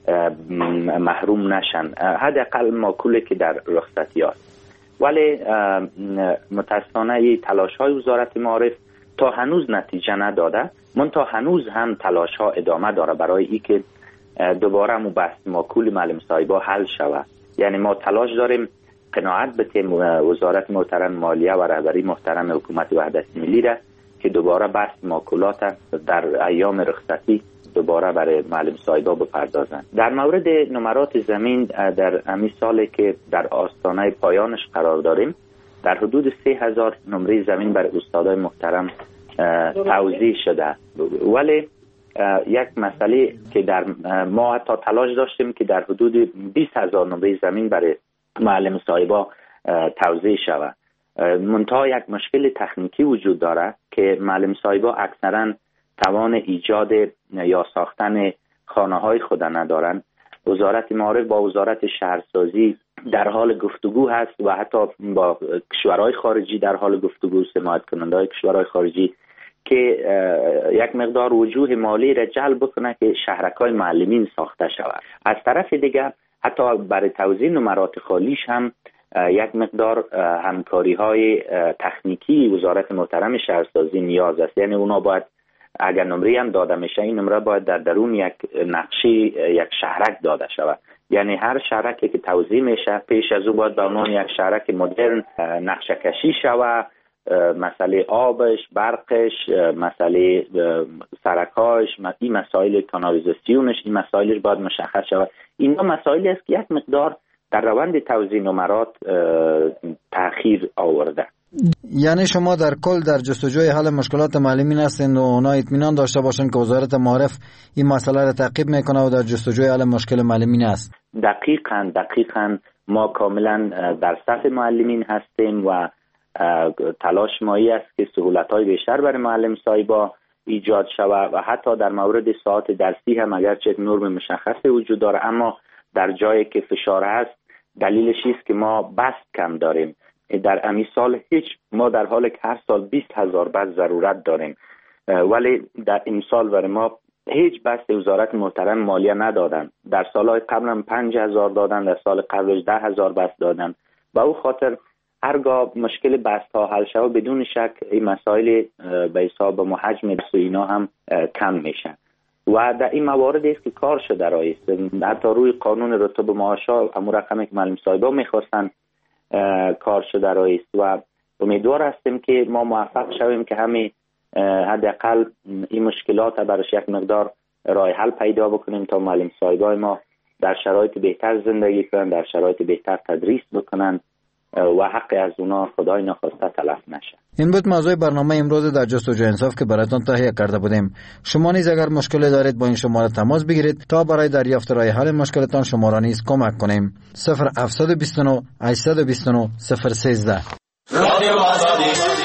محروم نشن، حداقل ماکولی که در رخصتی هست. ولی متاسفانه این تلاش های وزارت معارف تا هنوز نتیجه نداده. من تا هنوز هم تلاش ها ادامه داره برای ای که دوباره مو بحث ماکول معلم صاحبا حل شود. یعنی ما تلاش داریم قناعت بتیم وزارت محترم مالیه و رهبری محترم حکومت وحدت ملی را که دوباره بحث ماکولات در ایام رخصتی دوباره برای معلم صاحبا بپردازند. در مورد نمرات زمین در همین سالی که در آستانه پایانش قرار داریم در حدود 3000 نمره زمین برای استادای محترم توزیع شده. ولی یک مسئله که در ما حتی تلاش داشتیم که در حدود 20000 نمره زمین برای معلم صاحبا توزیع شود. منتها یک مشکل تکنیکی وجود داره که معلم صاحبا اکثرا توان ایجاد یا ساختن خانه های خود ندارن. وزارت معارف با وزارت شهرسازی در حال گفتگو هست و حتی با کشورهای خارجی در حال گفتگو، حمایت کننده های کشورهای خارجی که یک مقدار وجوه مالی را جلب بکنه که شهرک‌های معلمین ساخته شود. از طرف دیگر حتی برای توزیع نمرات خالیش هم یک مقدار همکاری های تکنیکی وزارت محترم شهرسازی نیاز است. یعنی اونا باید اگر نمره هم داده میشه این نمره باید در درون یک نقشه یک شهرک داده شود. یعنی هر شهرکی که توزیع میشه پیش از او باید به عنوان یک شهرک مدرن نقشه کشی شود، مسئله آبش، برقش، مسئله سرکاش، این مسائل کانالیزاسیونش، این مسائلش باید مشخص شود. اینا مسائلی است که یک مقدار در روند توزیع نمرات تأخیر آورده.
یعنی شما در کل در جستجوی حل مشکلات معلمین هستین و اونا اطمینان داشته باشن که وزارت معارف این مسئله را تعقیب میکنه و در جستجوی حل مشکل معلمین است.
دقیقاً ما کاملا در صف معلمین هستیم و تلاش مایی است که سهولت‌های بیشتر برای معلم صاحبا ایجاد شود و حتی در مورد ساعت درسی هم اگرچه یک نرم مشخص وجود داره اما در جایی که فشار هست دلیلش است که ما بست کم داریم. در امی سال ما در حال که هر سال 20,000 بست ضرورت داریم ولی در این سال برای ما هیچ بست وزارت محترم مالیه ندادن. در سالهای قبل هم 5,000 دادن، در سال قبلش 10,000 بست دادن. با او خاطر هرگاه مشکل بست ها حل شود بدون شک این مسائل به حساب و حجم بست و اینا هم کم میشن و در این موارد است که کار شده رایست. حتی روی قانون رتب معاشا امور رقمی که معلم صاحبا میخواستن کار شده رایست و امیدوار هستیم که ما موفق شویم که همین حداقل این مشکلات برای یک مقدار راه حل پیدا بکنیم تا معلم صاحبای ما در شرایط بهتر زندگی کنن، در شرایط بهتر تدریس بکنن و حق از اونا خدای نخواسته تلف نشه.
این بود موضوع برنامه امروز در جستجوی انصاف که براتون تهیه کرده بودیم. شما نیز اگر مشکلی دارید با این شماره تماس بگیرید تا برای دریافت راه حل مشکلتان شما را نیز کمک کنیم. 0729 829 013. رادیو آزادی